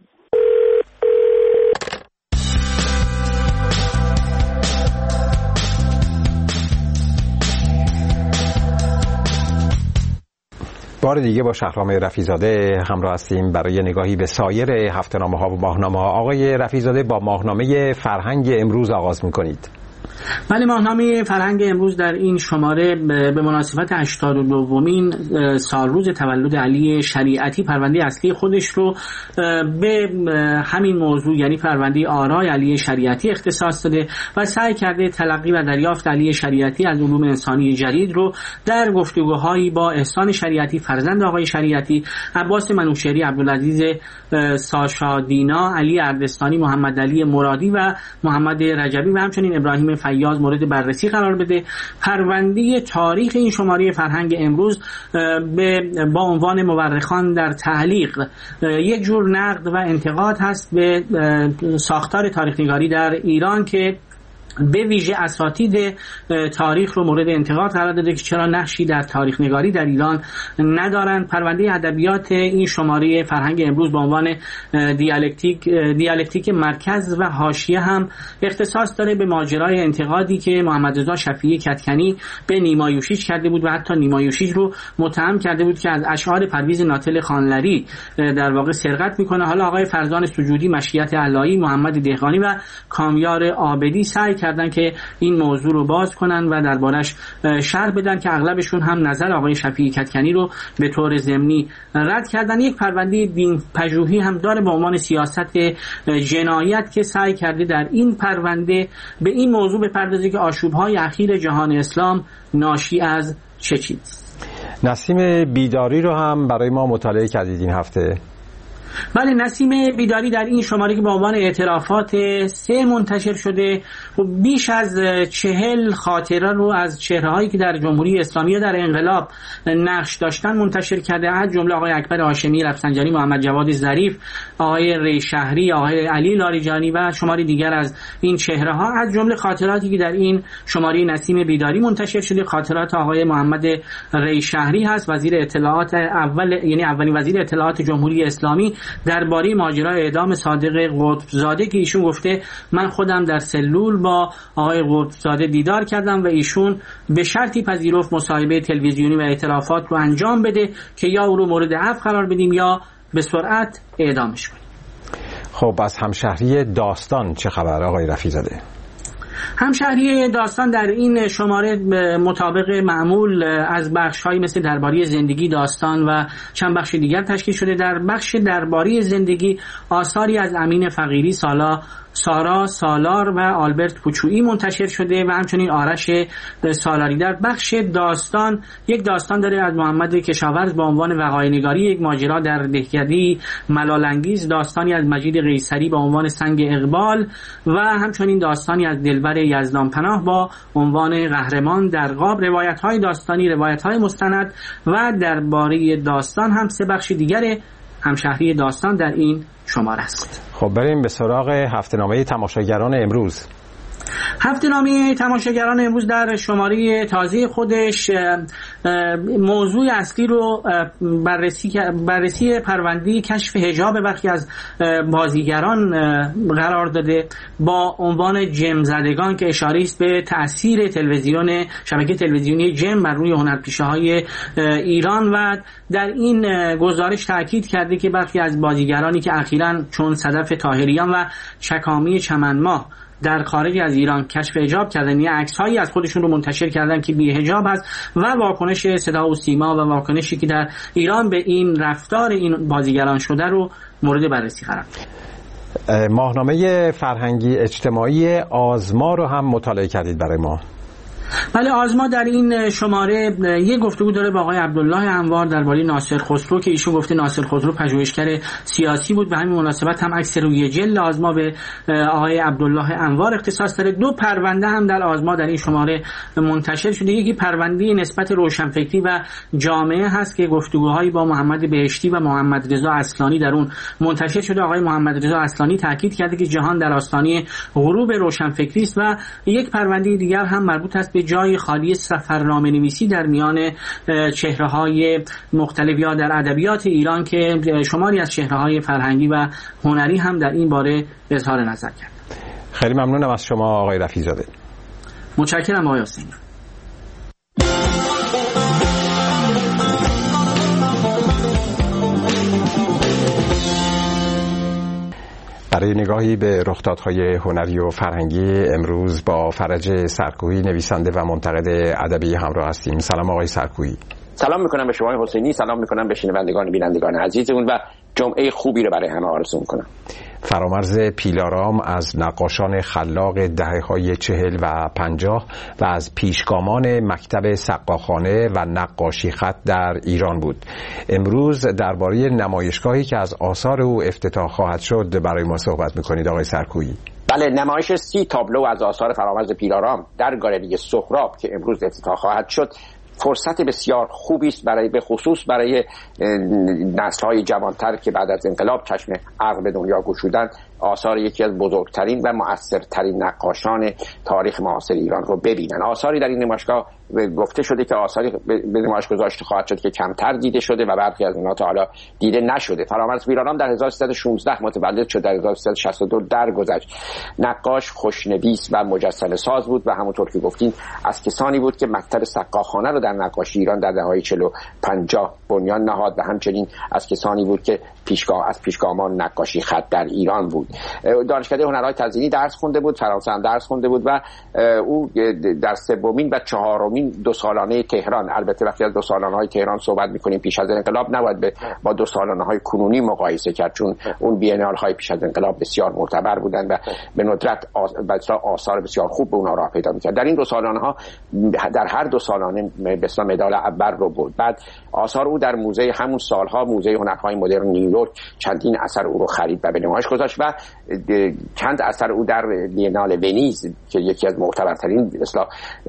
بار دیگه با شهرام رفیع‌زاده همراه هستیم برای نگاهی به سایر هفته‌نامه‌ها و ماهنامه‌ها. آقای رفیع‌زاده، با ماهنامه فرهنگ امروز آغاز می‌کنید. ولی ماهنامه فرهنگ امروز در این شماره به مناسبت هشتاد و دومین سالروز تولد علی شریعتی پرونده اصلی خودش رو به همین موضوع، یعنی پرونده آرای علی شریعتی اختصاص داده و سعی کرده تلقی و دریافت علی شریعتی از علوم انسانی جدید رو در گفتگوهایی با احسان شریعتی فرزند آقای شریعتی، عباس منوشهری، عبدالعزیز ساشا دینا، علی اردستانی، محمد علی مرادی و محمد رجبی و همچنین ابراهیم فیاض مورد بررسی قرار بده. پرونده تاریخ این شماره فرهنگ امروز به با عنوان مورخان در تعلیق یک جور نقد و انتقاد هست به ساختار تاریخ نگاری در ایران که به ویژه اساتید تاریخ رو مورد انتقاد قرار داده که چرا نقشی در تاریخ نگاری در ایران ندارند. پرونده ادبیات این شماره فرهنگ امروز به عنوان دیالکتیک دیالکتیک مرکز و حاشیه هم اختصاص داره به ماجرای انتقادی که محمد رضا شفیعی کدکنی به نیما یوشیج کرده بود و حتی نیما یوشیج رو متهم کرده بود که از اشعار پرویز ناتل خانلری در واقع سرقت میکنه. حالا آقای فرزان سجودی، مشیت علایی، محمد دهقانی و کامیار عابدی سعی کردن که این موضوع رو باز کنن و دربارش شرح بدن که اغلبشون هم نظر آقای شفیعی کدکنی رو به طور ضمنی رد کردن. یک پرونده دین پژوهی هم داره به عنوان سیاست جنایت که سعی کرده در این پرونده به این موضوع بپردازه که آشوب‌های اخیر جهان اسلام ناشی از چه چیز. نسیم بیداری رو هم برای ما مطالعه کردید این هفته. بله، نسیم بیداری در این شماره که با عنوان اعترافات سه منتشر شده و بیش از چهل خاطره رو از چهره‌هایی که در جمهوری اسلامی در انقلاب نقش داشتن منتشر کرده، از جمله آقای اکبر هاشمی، رفسنجانی، محمد جواد ظریف، آقای ریشهری، آقای علی لاریجانی و شماری دیگر از این چهره‌ها. از جمله خاطراتی که در این شماره نسیم بیداری منتشر شده خاطرات آقای محمد ریشهری هست، وزیر اطلاعات اول، یعنی اولین وزیر اطلاعات جمهوری اسلامی، درباره ماجرای اعدام صادق قطبزاده که ایشون گفته من خودم در سلول با آقای قطبزاده دیدار کردم و ایشون به شرطی پذیرفت مصاحبه تلویزیونی و اعترافات رو انجام بده که یا او رو مورد عفو قرار بدیم یا به سرعت اعدامش کنیم. خب از همشهری داستان چه خبر آقای رفیع‌زاده؟ همشهری داستان در این شماره مطابق معمول از بخش‌هایی مثل درباره زندگی داستان و چند بخش دیگر تشکیل شده. در بخش درباره زندگی آثاری از امین فقیری، سالا سارا سالار و آلبرت پوچویی منتشر شده و همچنین آرش سالاری. در بخش داستان یک داستان داره از محمد کشاورز با عنوان وقایع‌نگاری یک ماجرا در دهکده ملال‌انگیز، داستانی از مجید قیصری با عنوان سنگ اقبال و همچنین داستانی از دلبر یزدان پناه با عنوان قهرمان در قاب. روایت‌های داستانی، روایت‌های مستند و درباره داستان هم سه بخش دیگر همشهری داستان در این شماره است. خب بریم به سراغ هفته‌نامه تماشاگران امروز. هفته‌نامه تماشاگران امروز در شماره تازه خودش موضوع اصلی رو بررسی بررسی پرونده کشف حجاب برخی از بازیگران قرار داده با عنوان جم زدگان که اشاره است به تأثیر تلویزیون شبکه تلویزیونی جم بر روی هنرپیشه‌های ایران و در این گزارش تاکید کرده که برخی از بازیگرانی که اخیراً چون صدف طاهریان و چکامی چمنماه در خارج از ایران کشف حجاب کردن یا عکس‌هایی از خودشون رو منتشر کردن که بی حجاب است و واکنش صدا و سیما و واکنشی که در ایران به این رفتار این بازیگران شده رو مورد بررسی قرار داد. ماهنامه فرهنگی اجتماعی آزما رو هم مطالعه کردید برای ما. بله، آزما در این شماره یه گفتگو داره با آقای عبدالله انوار درباره ناصر خسرو که ایشون گفته ناصر خسرو پژوهشگر سیاسی بود. به همین مناسبت هم عکس روی جلد آزما به آقای عبدالله انوار اختصاص داره. دو پرونده هم در آزما در این شماره منتشر شده. یکی پرونده نسبت روشنفکری و جامعه هست که گفتگوهایی با محمد بهشتی و محمد رضا اصلانی در اون منتشر شده. آقای محمد رضا اصلانی تاکید کرده که جهان در آستانه غروب روشنفکری است و یک پرونده دیگر هم مربوط است به جای خالی سفرنامه نویسی در میان چهره‌های مختلف یا در ادبیات ایران که شماری از چهره‌های فرهنگی و هنری هم در این باره اظهار نظر کرد. خیلی ممنونم از شما آقای رفیع‌زاده. متشکرم آقای حسینی. برای نگاهی به رخدادهای هنری و فرهنگی امروز با فرج سرکویی نویسنده و منتقد ادبی همراه هستیم. سلام آقای سرکویی. سلام میکنم به شما حسینی، سلام میکنم به شنوندگان و بینندگان عزیزمون و جمعه خوبی رو برای همه آرزو میکنم. فرامرز پیلارام از نقاشان خلاق دهه‌های چهل و پنجاه و از پیشگامان مکتب سقاخانه و نقاشی خط در ایران بود. امروز درباره نمایشگاهی که از آثار او افتتاح خواهد شد برای ما صحبت میکنید آقای سرکویی. بله، نمایش سی تابلو از آثار فرامرز پیلارام در گالری سهراب که امروز افتتاح خواهد شد فرصت بسیار خوبی است برای به خصوص برای نسل‌های جوانتر که بعد از انقلاب چشم عقل به دنیا گشودند آثار یکی از بزرگترین و مؤثرترین نقاشان تاریخ معاصر ایران رو ببینن. آثاری در این نمایشگاه گفته شده که آثاری به نمایش گذاشته خواهد شد که کمتر دیده شده و برخی از اونها تا حالا دیده نشده. فرامرز پیلارام در هزار و سیصد و شانزده متولد شد، در هزار و سیصد و شصت و دو درگذشت. نقاش، خوشنویس و مجسمه ساز بود و همونطور که گفتین از کسانی بود که مکتب سقاخانه رو در نقاشی ایران در دهه‌های چهل و پنجاه بنیان نهاد و همچنین از کسانی بود که پیشگاه از پیشگامان نقاشی خط در ایران بود. دانشکده هنرهای تزئینی درس خونده بود، فرانسه هم درس خونده بود و او در سومین و چهارمین دو سالانه تهران، البته وقتی از دو سالانه های تهران صحبت می‌کنیم پیش از انقلاب نباید به با دو سالانه های کنونی مقایسه کرد چون اون بینال های پیش از انقلاب بسیار معتبر بودند و به ندرت آثار بسیار خوب به اونها راه پیدا می‌کرد. در این دو سالانه ها در هر دو سالانه به اصطلاح مدال اول رو برد. بعد آثار او در موزه همون سالها موزه هنرهای مدرن نیویورک چندین اثر او رو خرید و به نمایش گذاشت و چند اثر او در بینال ونیز که یکی از معتبرترین اصلا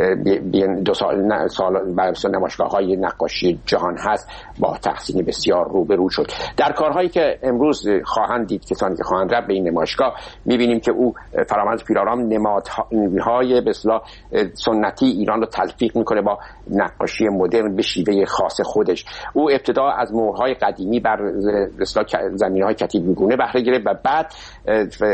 دو سال سال برای نمایشگاه‌های نقاشی جهان هست با تحسین بسیار روبرو شد. در کارهایی که امروز خواهند دید کسانی که خواهند رفت به این نمایشگاه می‌بینیم که او فرامرز پیلارام نمادهای به اصطلاح سنتی ایران رو تلفیق می‌کنه با نقاشی مدرن به شیوه خاص خودش. او ابتدا از مهرهای قدیمی بر به اصطلاح زمینه‌های کتیب‌گونه بهره گرفت و بعد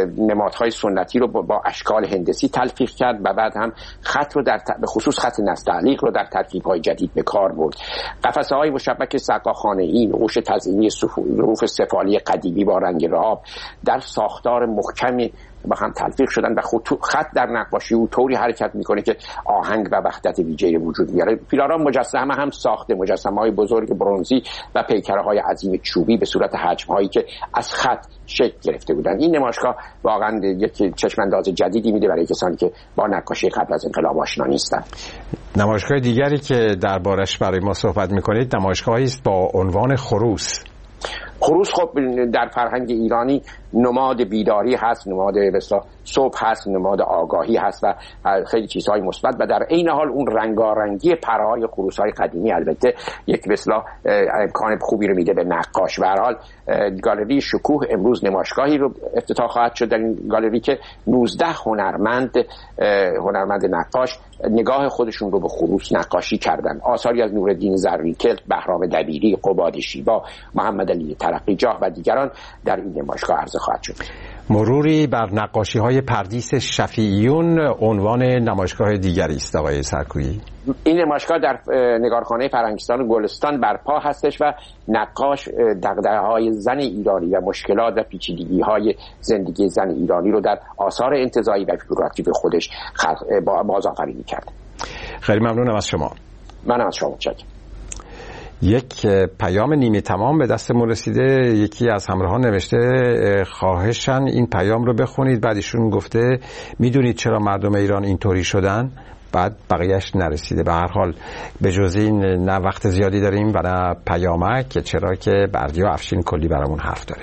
نمادهای سنتی رو با اشکال هندسی تلفیق کرد و بعد هم خط رو در به خصوص خط نسل تعلیق رو در ترکیب‌های جدید به کار برد. قفسه‌های مشبک سقاخانه‌ای، نقوش تزئینی ظروف سفالی قدیمی با رنگ راب در ساختار محکمی با هم تلفیق شدن و خط در نقاشی او طوری حرکت میکنه که آهنگ و وحدت ویژه‌ای وجود میاره. پیلارام مجسمه هم ساخته مجسمه‌های بزرگ برنزی و پیکره‌های عظیم چوبی به صورت حجم‌هایی که از خط شکل گرفته بودند. این نمایشگاه واقعا یک چشم‌انداز جدیدی میده برای کسانی که با نقاشی قبل از انقلاب آشنا نیستند. نمایشگاه دیگری که دربارش برای ما صحبت میکنید نمایشگاهی است با عنوان خروس. خروس خب در فرهنگ ایرانی نماد بیداری هست، نماد بسیار صبح هست، نماد آگاهی هست و خیلی چیزهای مثبت و در عین حال اون رنگارنگی پرهای خروس‌های قدیمی البته یک بسیار امکان خوبی رو میده به نقاش. به هر حال گالری شکوه امروز نمایشگاهی رو افتتاح خواهد شد در این گالری که نوزده هنرمند هنرمند نقاش نگاه خودشون رو به خروس نقاشی کردن. آثاری از نورالدین زرینکل، بهرام دبیری، قباد شیبا، محمد علی ترقیجاه و دیگران در این نمایشگاه عرضه خواهد شد. مروری بر نقاشی‌های پردیس شفیعیون عنوان نمایشگاه دیگری است آقای سرکویی. این نمایشگاه در نگارخانه فرنگستان گلستان برپا هستش و نقاش دغدغه‌های زن ایرانی و مشکلات و پیچیدگی‌های زندگی زن ایرانی رو در آثار انتزاعی و فیگوراتیو خودش بازآفرینی کرده. خیلی ممنونم از شما. منم از شما متشکرم. یک پیام نیمه تمام به دستمون رسیده. یکی از همراهان نوشته خواهشاً این پیام رو بخونید. بعدشون گفته میدونید چرا مردم ایران اینطوری شدن؟ بعد بقیهش نرسیده. به هر حال به جز این نه وقت زیادی داریم و نه پیامک که چرا که بردیا افشین کلی برامون حرف داره.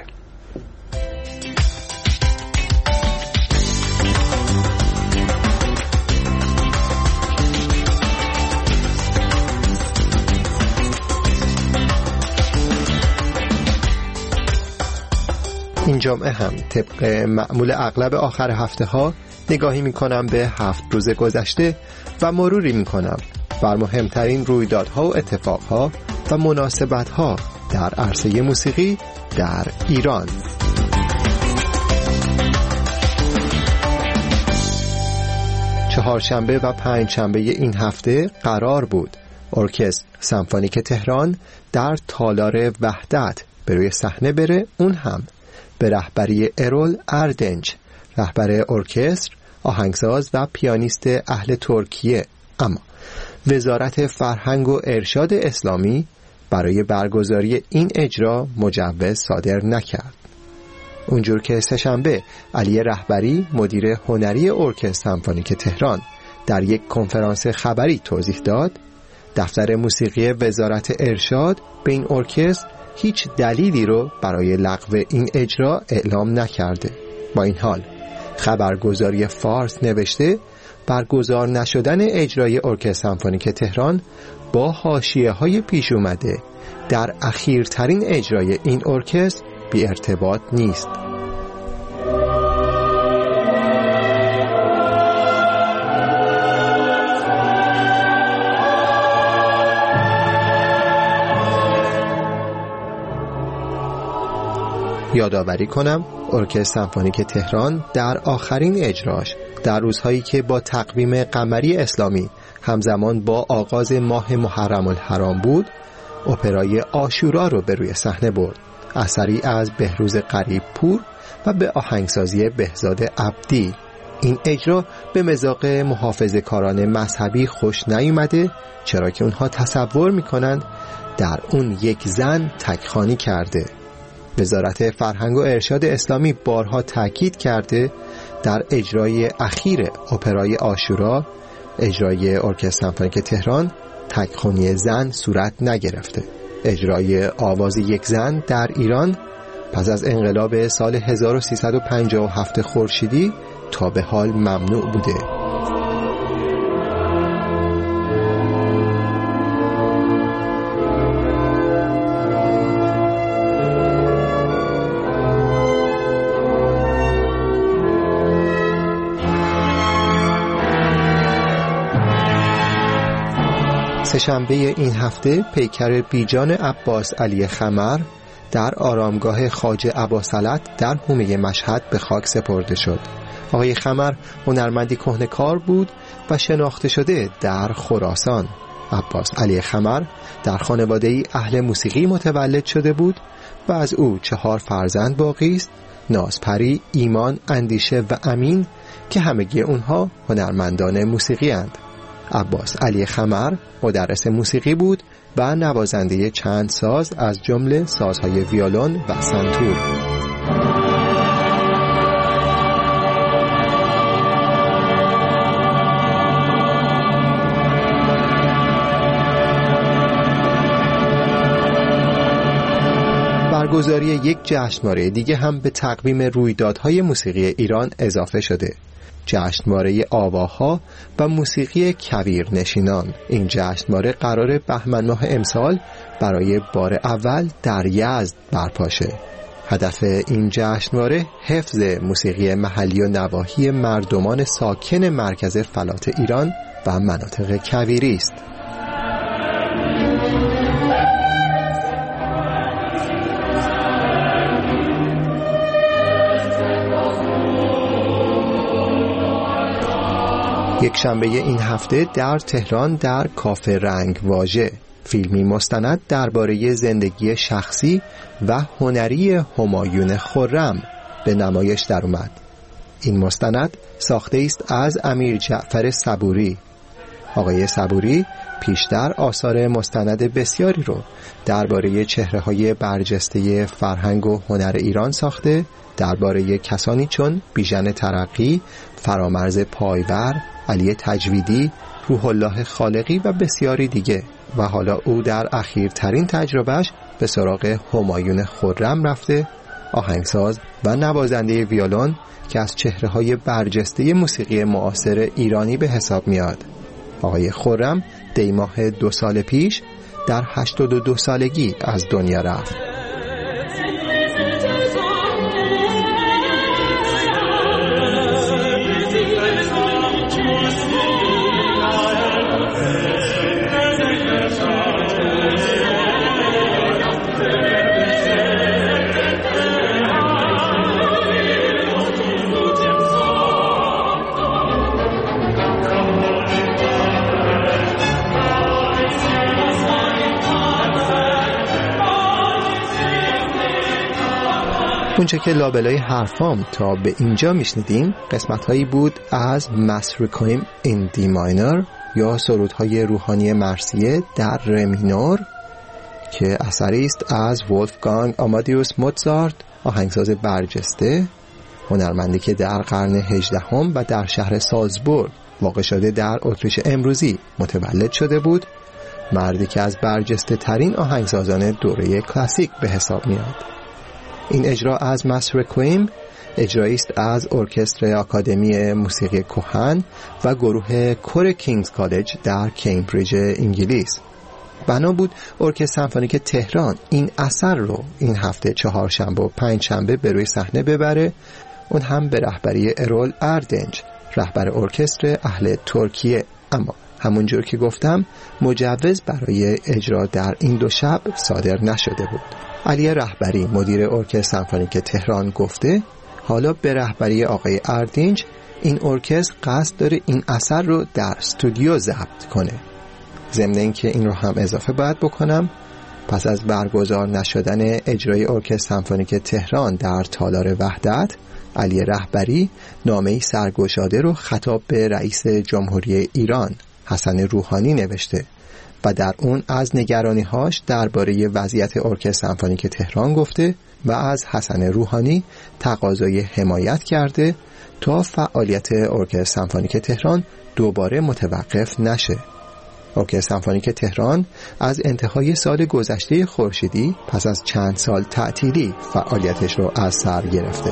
این جمعه هم طبق معمول اغلب آخر هفته ها نگاهی می کنم به هفت روز گذشته و مروری می کنم بر مهمترین رویدادها و اتفاقها و مناسبتها در عرصه موسیقی در ایران. چهارشنبه و پنجشنبه این هفته قرار بود ارکستر سمفونیک تهران در تالار وحدت به روی صحنه بره، اون هم به رهبری ارول اردنج، رهبر ارکستر، آهنگساز و پیانیست اهل ترکیه. اما وزارت فرهنگ و ارشاد اسلامی برای برگزاری این اجرا مجوز صادر نکرد. اونجور که سه‌شنبه علی رهبری مدیر هنری ارکستر سمفونیک تهران در یک کنفرانس خبری توضیح داد، دفتر موسیقی وزارت ارشاد به این ارکستر هیچ دلیلی رو برای لغو این اجرا اعلام نکرده. با این حال خبرگزاری فارس نوشته برگزار نشدن اجرای ارکستر سمفونیک تهران با حاشیه‌های پیش اومده در اخیرترین اجرای این ارکستر بی ارتباط نیست. یادآوری کنم ارکستر سمفونیک تهران در آخرین اجراش در روزهایی که با تقویم قمری اسلامی همزمان با آغاز ماه محرم الحرام بود، اپرای عاشورا رو به روی صحنه برد، اثری از بهروز قریب پور و به آهنگسازی بهزاد عبدی. این اجرا به مذاق محافظه‌کاران مذهبی خوش نیامده، چرا که اونها تصور میکنند در اون یک زن تکخوانی کرده. وزارت فرهنگ و ارشاد اسلامی بارها تاکید کرده در اجرای اخیر اپرای عاشورا، اجرای ارکستر سمفونیک تهران، تکخوانی زن صورت نگرفته. اجرای آواز یک زن در ایران پس از انقلاب سال هزار و سیصد و پنجاه و هفت خورشیدی تا به حال ممنوع بوده. سه‌شنبه این هفته پیکر بیجان عباس علی خمر در آرامگاه خواجه اباسلط در حومه مشهد به خاک سپرده شد. آقای خمر هنرمندی کهنه‌کار بود و شناخته شده در خراسان. عباس علی خمر در خانواده‌ای اهل موسیقی متولد شده بود و از او چهار فرزند باقی است: نازپری، ایمان، اندیشه و امین که همگی اونها هنرمندان موسیقی اند. عباس علی خمر مدرس موسیقی بود و نوازنده چند ساز از جمله سازهای ویولون و سنتور. برگزاری یک جشنواره دیگه هم به تقویم رویدادهای موسیقی ایران اضافه شده: جشنواره آواها و موسیقی کویر نشینان. این جشنواره قرار بهمن ماه امسال برای بار اول در یزد برپا شه. هدف این جشنواره حفظ موسیقی محلی و نواحی مردمان ساکن مرکز فلات ایران و مناطق کویری است. یک شنبه این هفته در تهران در کافه رنگ واژه فیلمی مستند درباره زندگی شخصی و هنری همایون خرم به نمایش در اومد. این مستند ساخته است از امیر جعفر صبوری. آقای صبوری پیشتر آثار مستند بسیاری رو درباره چهره‌های برجسته فرهنگ و هنر ایران ساخته، درباره کسانی چون بیژن ترقی، فرامرز پایور، علی تجویدی، روح الله خالقی و بسیاری دیگه. و حالا او در اخیرترین تجربهش به سراغ همایون خرم رفته، آهنگساز و نوازنده ویولون که از چهره‌های برجسته موسیقی معاصر ایرانی به حساب میاد. آقای خرم دی ماه دو سال پیش در هشتاد و دو سالگی از دنیا رفت. اونچه که لابلای حرفام تا به اینجا میشنیدیم قسمت هایی بود از مس ریکویم این دی ماینور یا سرودهای روحانی مرثیه در ر مینور که اثری است از ولفگانگ آمادیوس موزارت، آهنگساز برجسته، هنرمندی که در قرن هجدهم و در شهر سالزبورگ واقع شده در اتریش امروزی متولد شده بود. مردی که از برجسته ترین آهنگسازان دوره کلاسیک به حساب میاد. این اجرا از مس ریکویم اجرایی است از ارکستر آکادمی موسیقی کهن و گروه کور کینگز کالج در کمبریج انگلیس. بنا بود ارکستر سمفونیک تهران این اثر رو این هفته چهارشنبه و پنج شنبه به روی صحنه ببره، اون هم به رهبری ارول اردنج، رهبر ارکستر اهل ترکیه. اما همونجور که گفتم مجوز برای اجرا در این دو شب صادر نشده بود. علی رهبری مدیر ارکستر سمفونیک تهران گفته حالا به رهبری آقای اردینج این ارکستر قصد داره این اثر رو در استودیو ضبط کنه. ضمن اینکه این رو هم اضافه باید بکنم پس از برگزار نشدن اجرای ارکستر سمفونیک تهران در تالار وحدت، علی رهبری نامه‌ای سرگشاده رو خطاب به رئیس جمهوری ایران حسن روحانی نوشته و در اون از نگرانی‌هاش درباره وضعیت ارکستر سمفونیک تهران گفته و از حسن روحانی تقاضای حمایت کرده تا فعالیت ارکستر سمفونیک تهران دوباره متوقف نشه. ارکستر سمفونیک تهران از انتهای سال گذشته خورشیدی پس از چند سال تعطیلی فعالیتش رو از سر گرفته.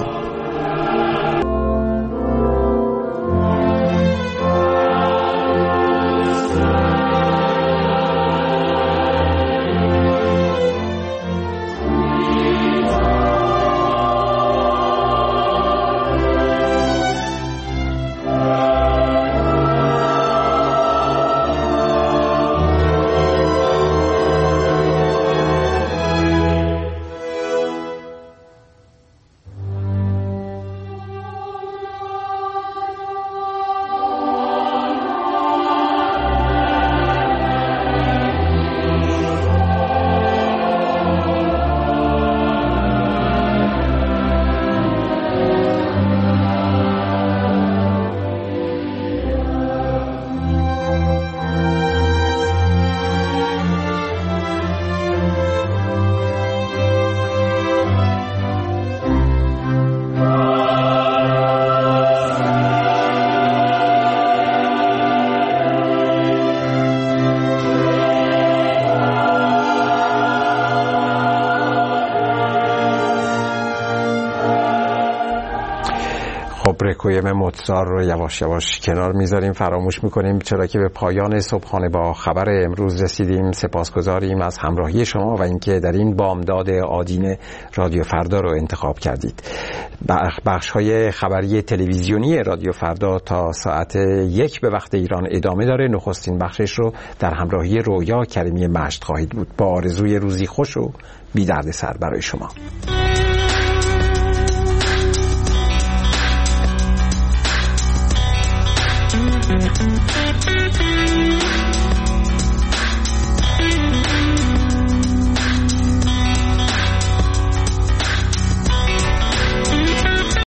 خب رکویم موتزار رو یواش یواش کنار میذاریم، فراموش میکنیم، چرا که به پایان صبحانه با خبر امروز رسیدیم. سپاسگزاریم از همراهی شما و اینکه در این بامداد آدینه رادیو فردا رو انتخاب کردید. بخش های خبری تلویزیونی رادیو فردا تا ساعت یک به وقت ایران ادامه داره. نخستین بخشش رو در همراهی رویا کریمی مشت خواهید بود، با آرزوی روزی خوش و بی درد سر برای شما.